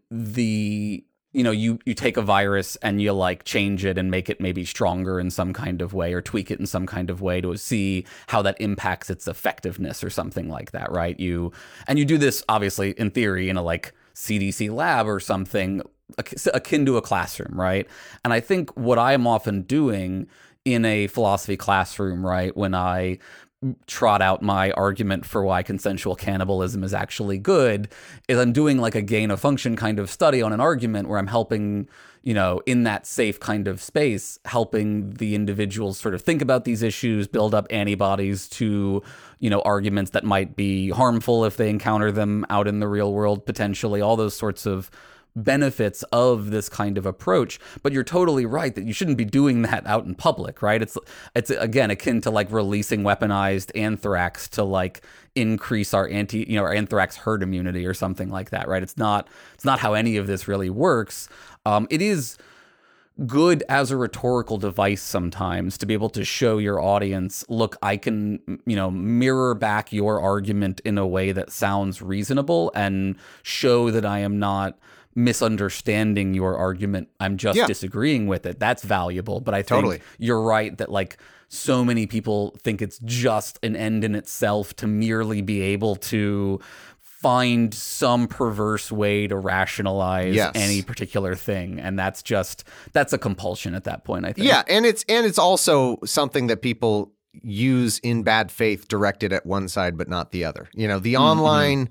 the you know, you, you take a virus and you like change it and make it maybe stronger in some kind of way or tweak it in some kind of way to see how that impacts its effectiveness or something like that, right? You and you do this obviously in theory in a like C D C lab or something akin to a classroom, right? And I think what I am often doing in a philosophy classroom, right, when I trot out my argument for why consensual cannibalism is actually good is I'm doing like a gain of function kind of study on an argument where I'm helping, you know, in that safe kind of space, helping the individuals sort of think about these issues, build up antibodies to, you know, arguments that might be harmful if they encounter them out in the real world, potentially, all those sorts of benefits of this kind of approach. But you're totally right that you shouldn't be doing that out in public, right? It's it's again akin to like releasing weaponized anthrax to like increase our anti, you know, our anthrax herd immunity or something like that, right? It's not it's not how any of this really works. Um, it is good as a rhetorical device sometimes to be able to show your audience, look, I can, you know, mirror back your argument in a way that sounds reasonable and show that I am not misunderstanding your argument. I'm just yeah. disagreeing with it. That's valuable. But I think totally. You're right that like so many people think it's just an end in itself to merely be able to find some perverse way to rationalize yes. any particular thing. And that's just, that's a compulsion at that point, I think. Yeah. And it's, and it's also something that people use in bad faith directed at one side, but not the other. You know, the mm-hmm. online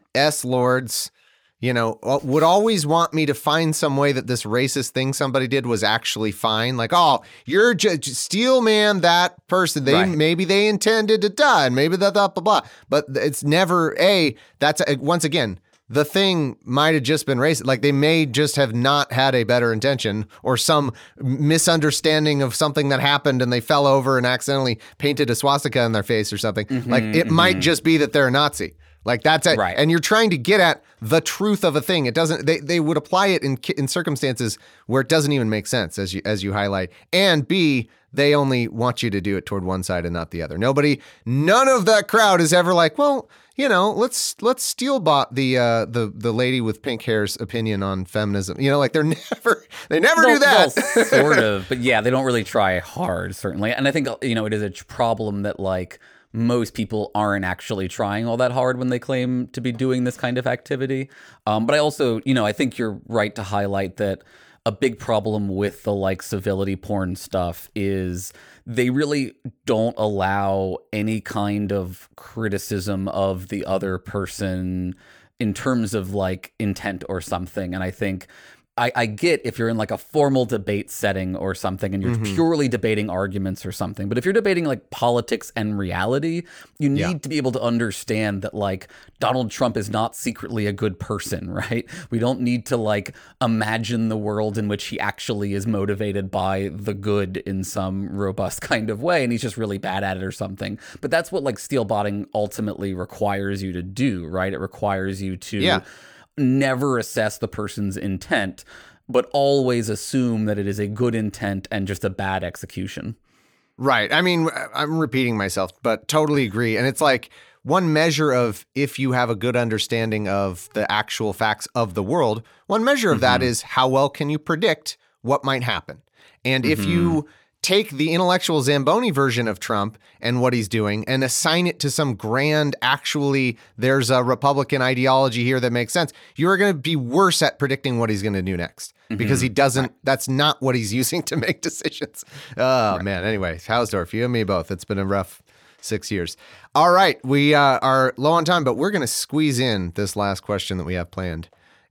S-lords, you know, would always want me to find some way that this racist thing somebody did was actually fine. Like, oh, you're just steel man, that person. They right. maybe they intended to die, and maybe that blah, blah blah. But it's never a. That's a, once again, the thing might have just been racist. Like they may just have not had a better intention or some misunderstanding of something that happened, and they fell over and accidentally painted a swastika in their face or something. Mm-hmm, like it mm-hmm. might just be that they're a Nazi. Like that's it. Right. And you're trying to get at the truth of a thing. It doesn't, they, they would apply it in in circumstances where it doesn't even make sense, as you, as you highlight. And B, they only want you to do it toward one side and not the other. Nobody, none of that crowd is ever like, well, you know, let's, let's steel bot the, uh, the, the lady with pink hair's opinion on feminism. You know, like they're never, they never they'll, do that. Sort of, but yeah, they don't really try hard, certainly. And I think, you know, it is a problem that like, most people aren't actually trying all that hard when they claim to be doing this kind of activity. Um, but I also, you know, I think you're right to highlight that a big problem with the like civility porn stuff is they really don't allow any kind of criticism of the other person in terms of like intent or something. And I think I, I get if you're in like a formal debate setting or something and you're mm-hmm. purely debating arguments or something. But if you're debating like politics and reality, you need yeah. to be able to understand that like Donald Trump is not secretly a good person, right? We don't need to like imagine the world in which he actually is motivated by the good in some robust kind of way. And he's just really bad at it or something. But that's what like steel botting ultimately requires you to do, right? It requires you to... Yeah. never assess the person's intent, but always assume that it is a good intent and just a bad execution. Right. I mean, I'm repeating myself, but totally agree. And it's like one measure of if you have a good understanding of the actual facts of the world, one measure of mm-hmm. that is how well can you predict what might happen. And mm-hmm. if you take the intellectual Zamboni version of Trump and what he's doing and assign it to some grand, actually, there's a Republican ideology here that makes sense, you're going to be worse at predicting what he's going to do next mm-hmm. because he doesn't, right. that's not what he's using to make decisions. Oh, right. man. Anyway, Hausdorff, you and me both. It's been a rough six years. All right. We uh, are low on time, but we're going to squeeze in this last question that we have planned.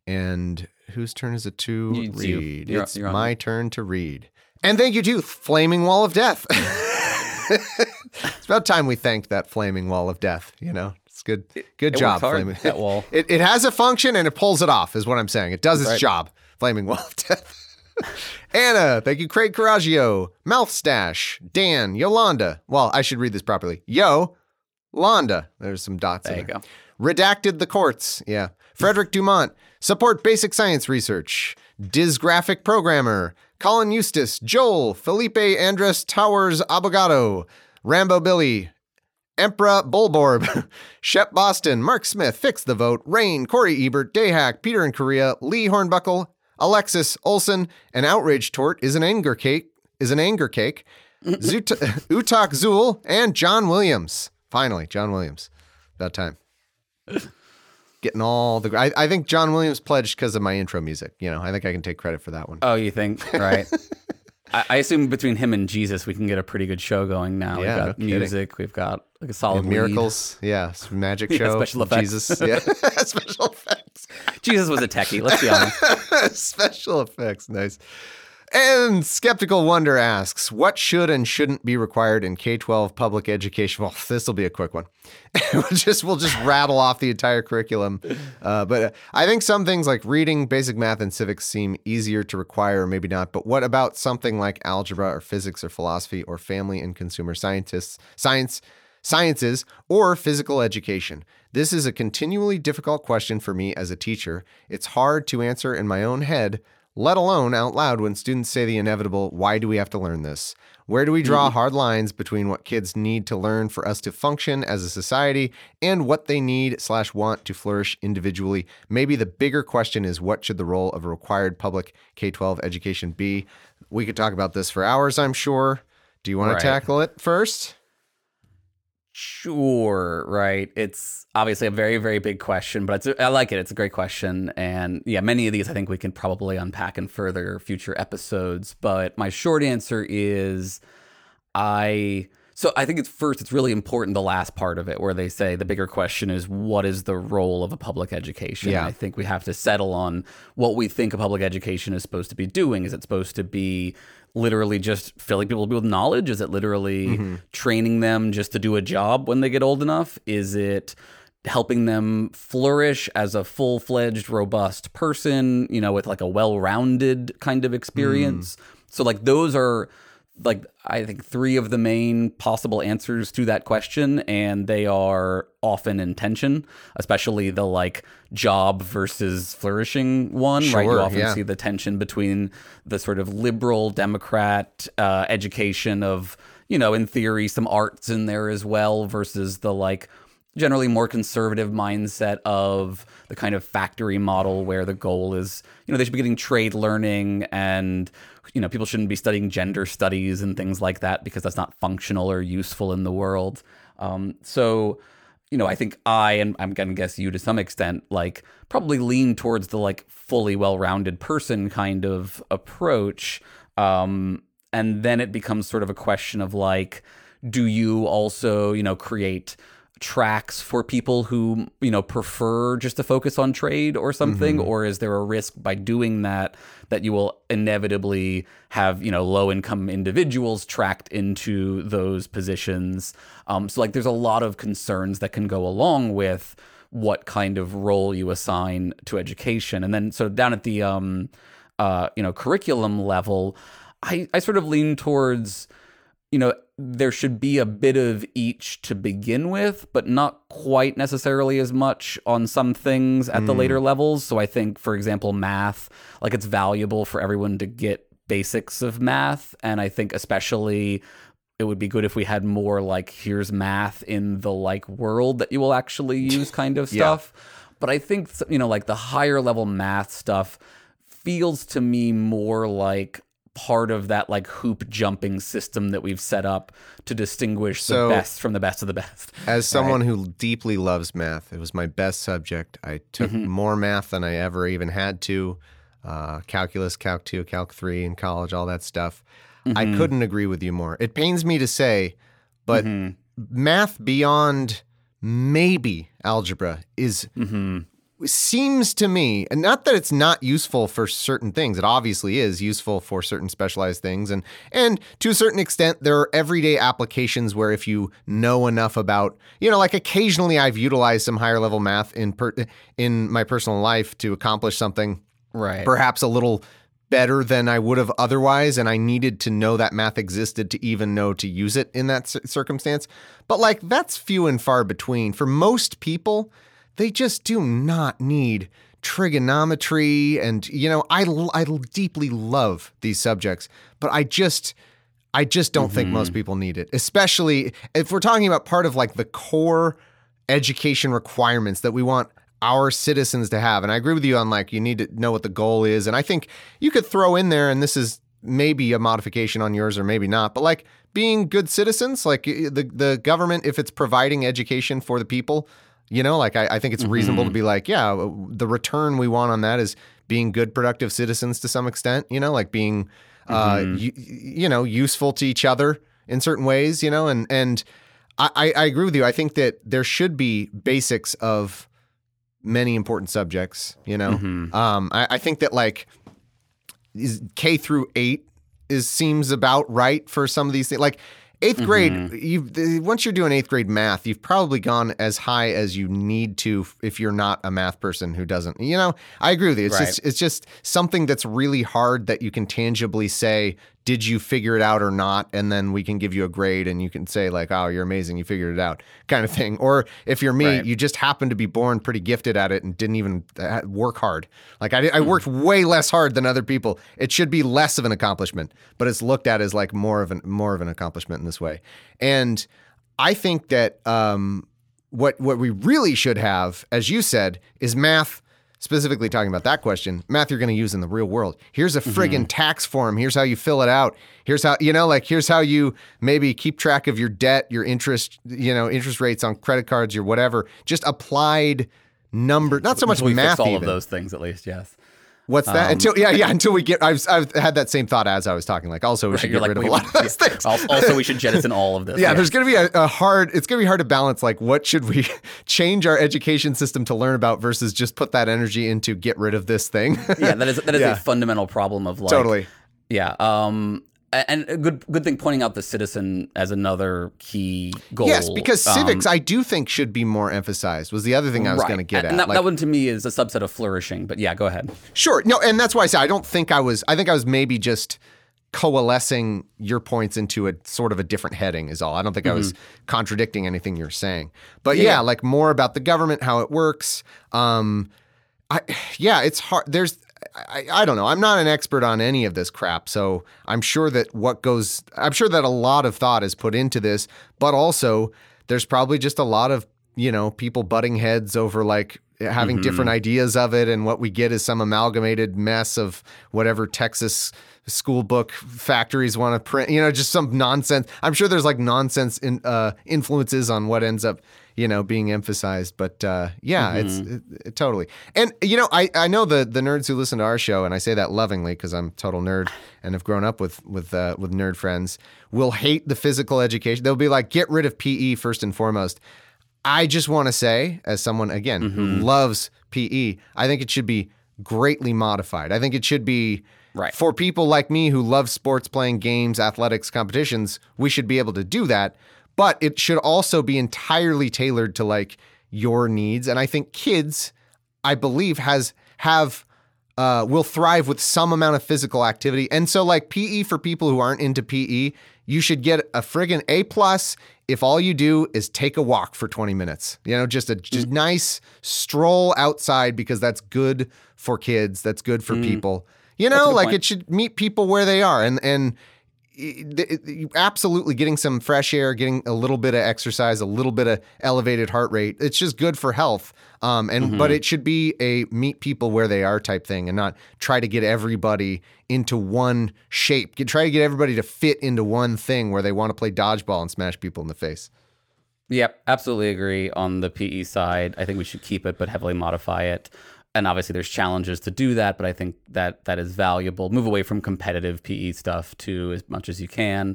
And whose turn is it to you, read? You're, it's you're my turn to read. And thank you to Flaming Wall of Death. It's about time we thanked that Flaming Wall of Death. You know, it's good. Good it job, hard, Flaming. That wall. It it has a function and it pulls it off. Is what I'm saying. It does its right. job. Flaming Wall of Death. Anna, thank you, Craig Coraggio, Mouthstash, Dan, Yolanda. Well, I should read this properly. Yo, Londa. There's some dots. There in you there. go. Redacted the courts. Yeah. Frederick Dumont. Support basic science research. Dysgraphic programmer. Colin Eustace, Joel, Felipe Andres Towers Abogado, Rambo Billy, Emperor Bulborb, Shep Boston, Mark Smith, Fix the Vote, Rain, Corey Ebert, Dayhack, Peter in Korea, Lee Hornbuckle, Alexis Olson, and Outrage Tort is an anger cake, is an anger cake, Zut- Utak Zool, and John Williams. Finally, John Williams. About time. Getting all the... I, I think John Williams pledged because of my intro music. You know, I think I can take credit for that one. Oh, you think? Right. I, I assume between him and Jesus, we can get a pretty good show going now. Yeah, we've got no music, we've got like a solid And miracles, lead. yeah, some magic yeah, show, special effects. Jesus, yeah, special effects. Jesus was a techie. Let's be honest. Special effects, nice. And Skeptical Wonder asks, what should and shouldn't be required in K twelve public education? Well, this will be a quick one. we'll just we'll just rattle off the entire curriculum. Uh, but uh, I think some things like reading, basic math, and civics seem easier to require, or maybe not. But what about something like algebra or physics or philosophy or family and consumer scientists, science, sciences, or physical education? This is a continually difficult question for me as a teacher. It's hard to answer in my own head, let alone out loud when students say the inevitable, why do we have to learn this? Where do we draw mm-hmm. hard lines between what kids need to learn for us to function as a society and what they need slash want to flourish individually? Maybe the bigger question is, what should the role of a required public K twelve education be? We could talk about this for hours, I'm sure. Do you want right. to tackle it first? Sure, right. It's obviously a very, very big question, but it's, I like it. It's a great question. And yeah, many of these I think we can probably unpack in further future episodes. But my short answer is I... So I think it's first, it's really important, the last part of it, where they say the bigger question is, what is the role of a public education? Yeah. I think we have to settle on what we think a public education is supposed to be doing. Is it supposed to be literally just filling people with knowledge? Is it literally mm-hmm. training them just to do a job when they get old enough? Is it helping them flourish as a full-fledged, robust person, you know, with like a well-rounded kind of experience? Mm. So like those are... like, I think three of the main possible answers to that question, and they are often in tension, especially the like job versus flourishing one, sure, right? You often yeah. see the tension between the sort of liberal Democrat uh, education of, you know, in theory, some arts in there as well, versus the like generally more conservative mindset of the kind of factory model where the goal is, you know, they should be getting trade learning and, you know, people shouldn't be studying gender studies and things like that because that's not functional or useful in the world. Um, so, you know, I think I, and I'm going to guess you to some extent, like probably lean towards the like fully well-rounded person kind of approach. Um, and then it becomes sort of a question of like, do you also, you know, create tracks for people who, you know, prefer just to focus on trade or something? Mm-hmm. Or is there a risk by doing that that you will inevitably have, you know, low income individuals tracked into those positions? Um, so like there's a lot of concerns that can go along with what kind of role you assign to education. And then so down at the, um, uh, you know, curriculum level, I, I sort of lean towards, you know, there should be a bit of each to begin with, but not quite necessarily as much on some things at mm. the later levels. So I think, for example, math, like it's valuable for everyone to get basics of math. And I think especially it would be good if we had more like, here's math in the like world that you will actually use kind of stuff. Yeah. But I think, you know, like the higher level math stuff feels to me more like part of that like hoop jumping system that we've set up to distinguish so, the best from the best of the best. As someone right? who deeply loves math, it was my best subject. I took mm-hmm. more math than I ever even had to. Uh, calculus, Calc two, Calc three in college, all that stuff. Mm-hmm. I couldn't agree with you more. It pains me to say, but mm-hmm. math beyond maybe algebra is... Mm-hmm. seems to me, and not that it's not useful for certain things, it obviously is useful for certain specialized things, and and to a certain extent there are everyday applications where if you know enough about, you know, like occasionally I've utilized some higher level math in per, in my personal life to accomplish something right perhaps a little better than I would have otherwise, and I needed to know that math existed to even know to use it in that c- circumstance. But like that's few and far between. For most people, they just do not need trigonometry. And, you know, I, I deeply love these subjects, but I just, I just don't mm-hmm. think most people need it, especially if we're talking about part of like the core education requirements that we want our citizens to have. And I agree with you on like, you need to know what the goal is. And I think you could throw in there, and this is maybe a modification on yours or maybe not, but like being good citizens, like the, the government, if it's providing education for the people, you know, like I, I think it's reasonable mm-hmm. to be like, yeah, the return we want on that is being good, productive citizens to some extent, you know, like being uh, Mm-hmm. you, you know, useful to each other in certain ways, you know, and, and I, I agree with you. I think that there should be basics of many important subjects, you know. Mm-hmm. Um, I, I think that like is K through eight is seems about right for some of these things. Like eighth grade, Mm-hmm. you once you're doing eighth grade math, you've probably gone as high as you need to if you're not a math person who doesn't. You know, I agree with you. It's Right. just it's just something that's really hard that you can tangibly say, did you figure it out or not? And then we can give you a grade and you can say like, oh, you're amazing, you figured it out, kind of thing. Or if you're me, Right. you just happen to be born pretty gifted at it and didn't even uh, work hard. Like I, I worked way less hard than other people. It should be less of an accomplishment, but it's looked at as like more of an more of an accomplishment in this way. And I think that um, what what we really should have, as you said, is math. Specifically talking about that question, math you're going to use in the real world. Here's a friggin' Mm-hmm. tax form. Here's how you fill it out. Here's how, you know, like here's how you maybe keep track of your debt, your interest, you know, interest rates on credit cards, your whatever. Just applied number, not so much Until we math fix all even. of those things, at least, yes. What's that? Um, until yeah, yeah. Until we get, I've I've had that same thought as I was talking. Like, also we Right, should you're get like, rid of wait, a lot wait, of those yeah. things. Al- Also, we should jettison all of this. Yeah, there's going to be a, a hard, it's going to be hard to balance like what should we change our education system to learn about versus just put that energy into get rid of this thing. yeah, that is that is Yeah. a fundamental problem of like Totally. Yeah, um, a- and a good good thing pointing out the citizen as another key goal. Yes, because Um, civics I do think should be more emphasized was the other thing I was right. going to get and at. That, Like- that one to me is a subset of flourishing. But yeah, go ahead. Sure. No, and that's why I say I don't think I was, I think I was maybe just coalescing your points into a sort of a different heading is all. I don't think I was contradicting anything you're saying. But yeah, Yeah. like more about the government, how it works. Um, I, yeah, it's hard. There's, I, I don't know. I'm not an expert on any of this crap. So I'm sure that what goes, I'm sure that a lot of thought is put into this, but also there's probably just a lot of, you know, people butting heads over like having Mm-hmm. different ideas of it. And what we get is some amalgamated mess of whatever Texas school book factories want to print, you know, just some nonsense. I'm sure there's like nonsense in, uh, influences on what ends up, you know, being emphasized. But uh, yeah, Mm-hmm. it's it, it, totally. And, you know, I, I know the, the nerds who listen to our show, and I say that lovingly because I'm a total nerd and have grown up with, with, uh, with nerd friends, will hate the physical education. They'll be like, get rid of P E first and foremost. I just want to say, as someone, again, who loves P E, I think it should be greatly modified. I think it should be, Right. for people like me who love sports, playing games, athletics, competitions, we should be able to do that. But it should also be entirely tailored to like your needs. And I think kids, I believe, has have uh, will thrive with some amount of physical activity. And so like P E for people who aren't into P E, you should get a friggin' A plus if all you do is take a walk for twenty minutes. You know, just a just nice stroll outside because that's good for kids. That's good for people. You know, good like point. it should meet people where they are. And and it- it- absolutely getting some fresh air, getting a little bit of exercise, a little bit of elevated heart rate. It's just good for health. Um, and but it should be a meet people where they are type thing, and not try to get everybody into one shape. Get, try to get everybody to fit into one thing where they want to play dodgeball and smash people in the face. Yep, absolutely agree on the P E side. I think we should keep it, but heavily modify it. And obviously there's challenges to do that, but I think that that is valuable. Move away from competitive P E stuff too, as much as you can.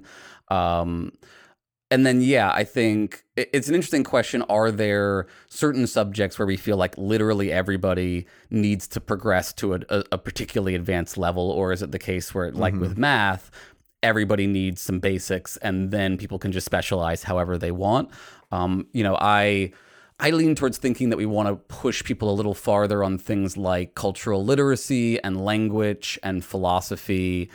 Um, and then, yeah, I think it- it's an interesting question. Are there certain subjects where we feel like literally everybody needs to progress to a, a, a particularly advanced level? Or is it the case where, like with math, everybody needs some basics and then people can just specialize however they want? Um, you know, I... I lean towards thinking that we want to push people a little farther on things like cultural literacy and language and philosophy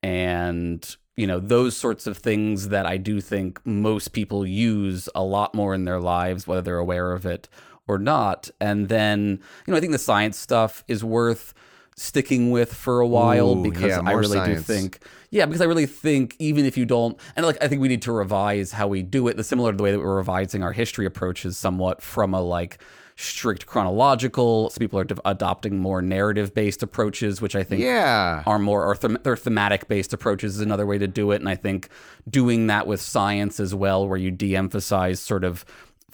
and, you know, those sorts of things that I do think most people use a lot more in their lives, whether they're aware of it or not. And then, you know, I think the science stuff is worth sticking with for a while Ooh, because yeah, I more really science. do think Yeah, because I really think even if you don't, and like I think we need to revise how we do it. The similar to the way that we're revising our history approaches somewhat from a like strict chronological. So people are de- adopting more narrative-based approaches, which I think Yeah. are more or them- they're thematic-based approaches is another way to do it. And I think doing that with science as well, where you de-emphasize sort of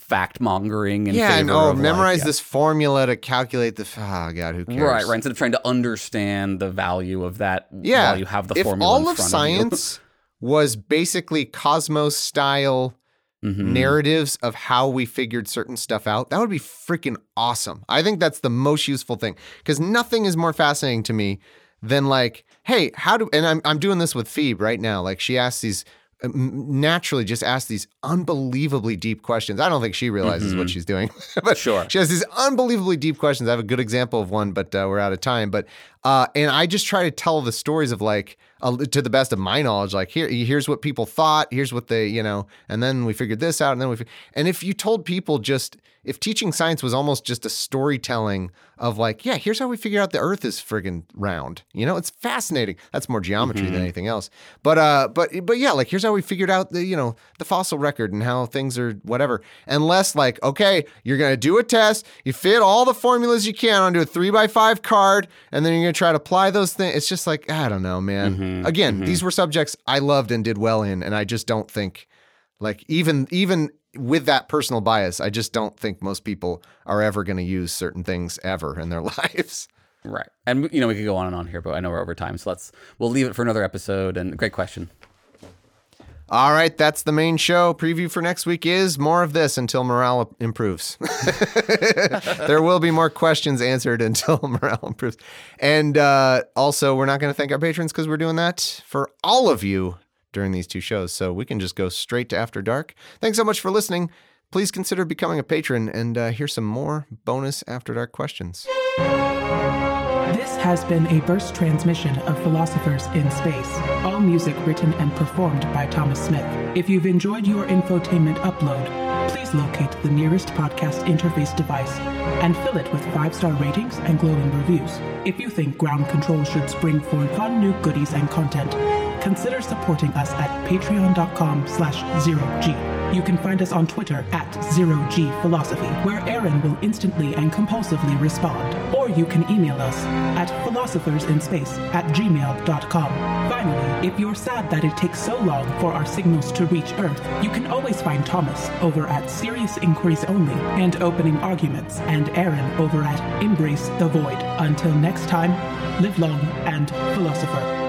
fact mongering and yeah, and oh, memorize like, yeah. this formula to calculate the. Oh God, who cares? Right, right. Instead of trying to understand the value of that, yeah, while you have the if formula. all in of front science of was basically Cosmos style mm-hmm. narratives of how we figured certain stuff out, that would be freaking awesome. I think that's the most useful thing, because nothing is more fascinating to me than like, hey, how do? And I'm I'm doing this with Phoebe right now. Like she asks these. naturally just ask these unbelievably deep questions. I don't think she realizes mm-hmm. what she's doing, but sure. she has these unbelievably deep questions. I have a good example of one, but uh, we're out of time. But uh, and I just try to tell the stories of like, uh, to the best of my knowledge, like here, here's what people thought, here's what they, you know, and then we figured this out, and then we, and if you told people just, if teaching science was almost just a storytelling of like, yeah, here's how we figure out the Earth is friggin' round. You know, it's fascinating. That's more geometry mm-hmm. than anything else. But uh, but but yeah, like here's how we figured out the, you know, the fossil record and how things are whatever. And less like, okay, you're gonna do a test, you fit all the formulas you can onto a three by five card, and then you're gonna try to apply those things. It's just like, I don't know, man. Mm-hmm. Again, mm-hmm. these were subjects I loved and did well in, and I just don't think, like even even. with that personal bias, I just don't think most people are ever going to use certain things ever in their lives. Right. And, you know, we could go on and on here, but I know we're over time. So let's, we'll leave it for another episode. And great question. All right. That's the main show. Preview for next week is more of this until morale improves. There will be more questions answered until morale improves. And uh, also, we're not going to thank our patrons because we're doing that for all of you during these two shows, so we can just go straight to After Dark. Thanks so much for listening. Please consider becoming a patron, and uh, here's some more bonus After Dark questions. This has been a burst transmission of Philosophers in Space. All music written and performed by Thomas Smith. If you've enjoyed your infotainment upload, please locate the nearest podcast interface device and fill it with five-star ratings and glowing reviews. If you think Ground Control should spring for fun new goodies and content, consider supporting us at patreon.com slash zero G. You can find us on Twitter at zero G Philosophy, where Aaron will instantly and compulsively respond. Or you can email us at philosophersinspace at gmail dot com. Finally, if you're sad that it takes so long for our signals to reach Earth, you can always find Thomas over at Serious Inquiries Only and Opening Arguments, and Aaron over at Embrace the Void. Until next time, live long and philosopher.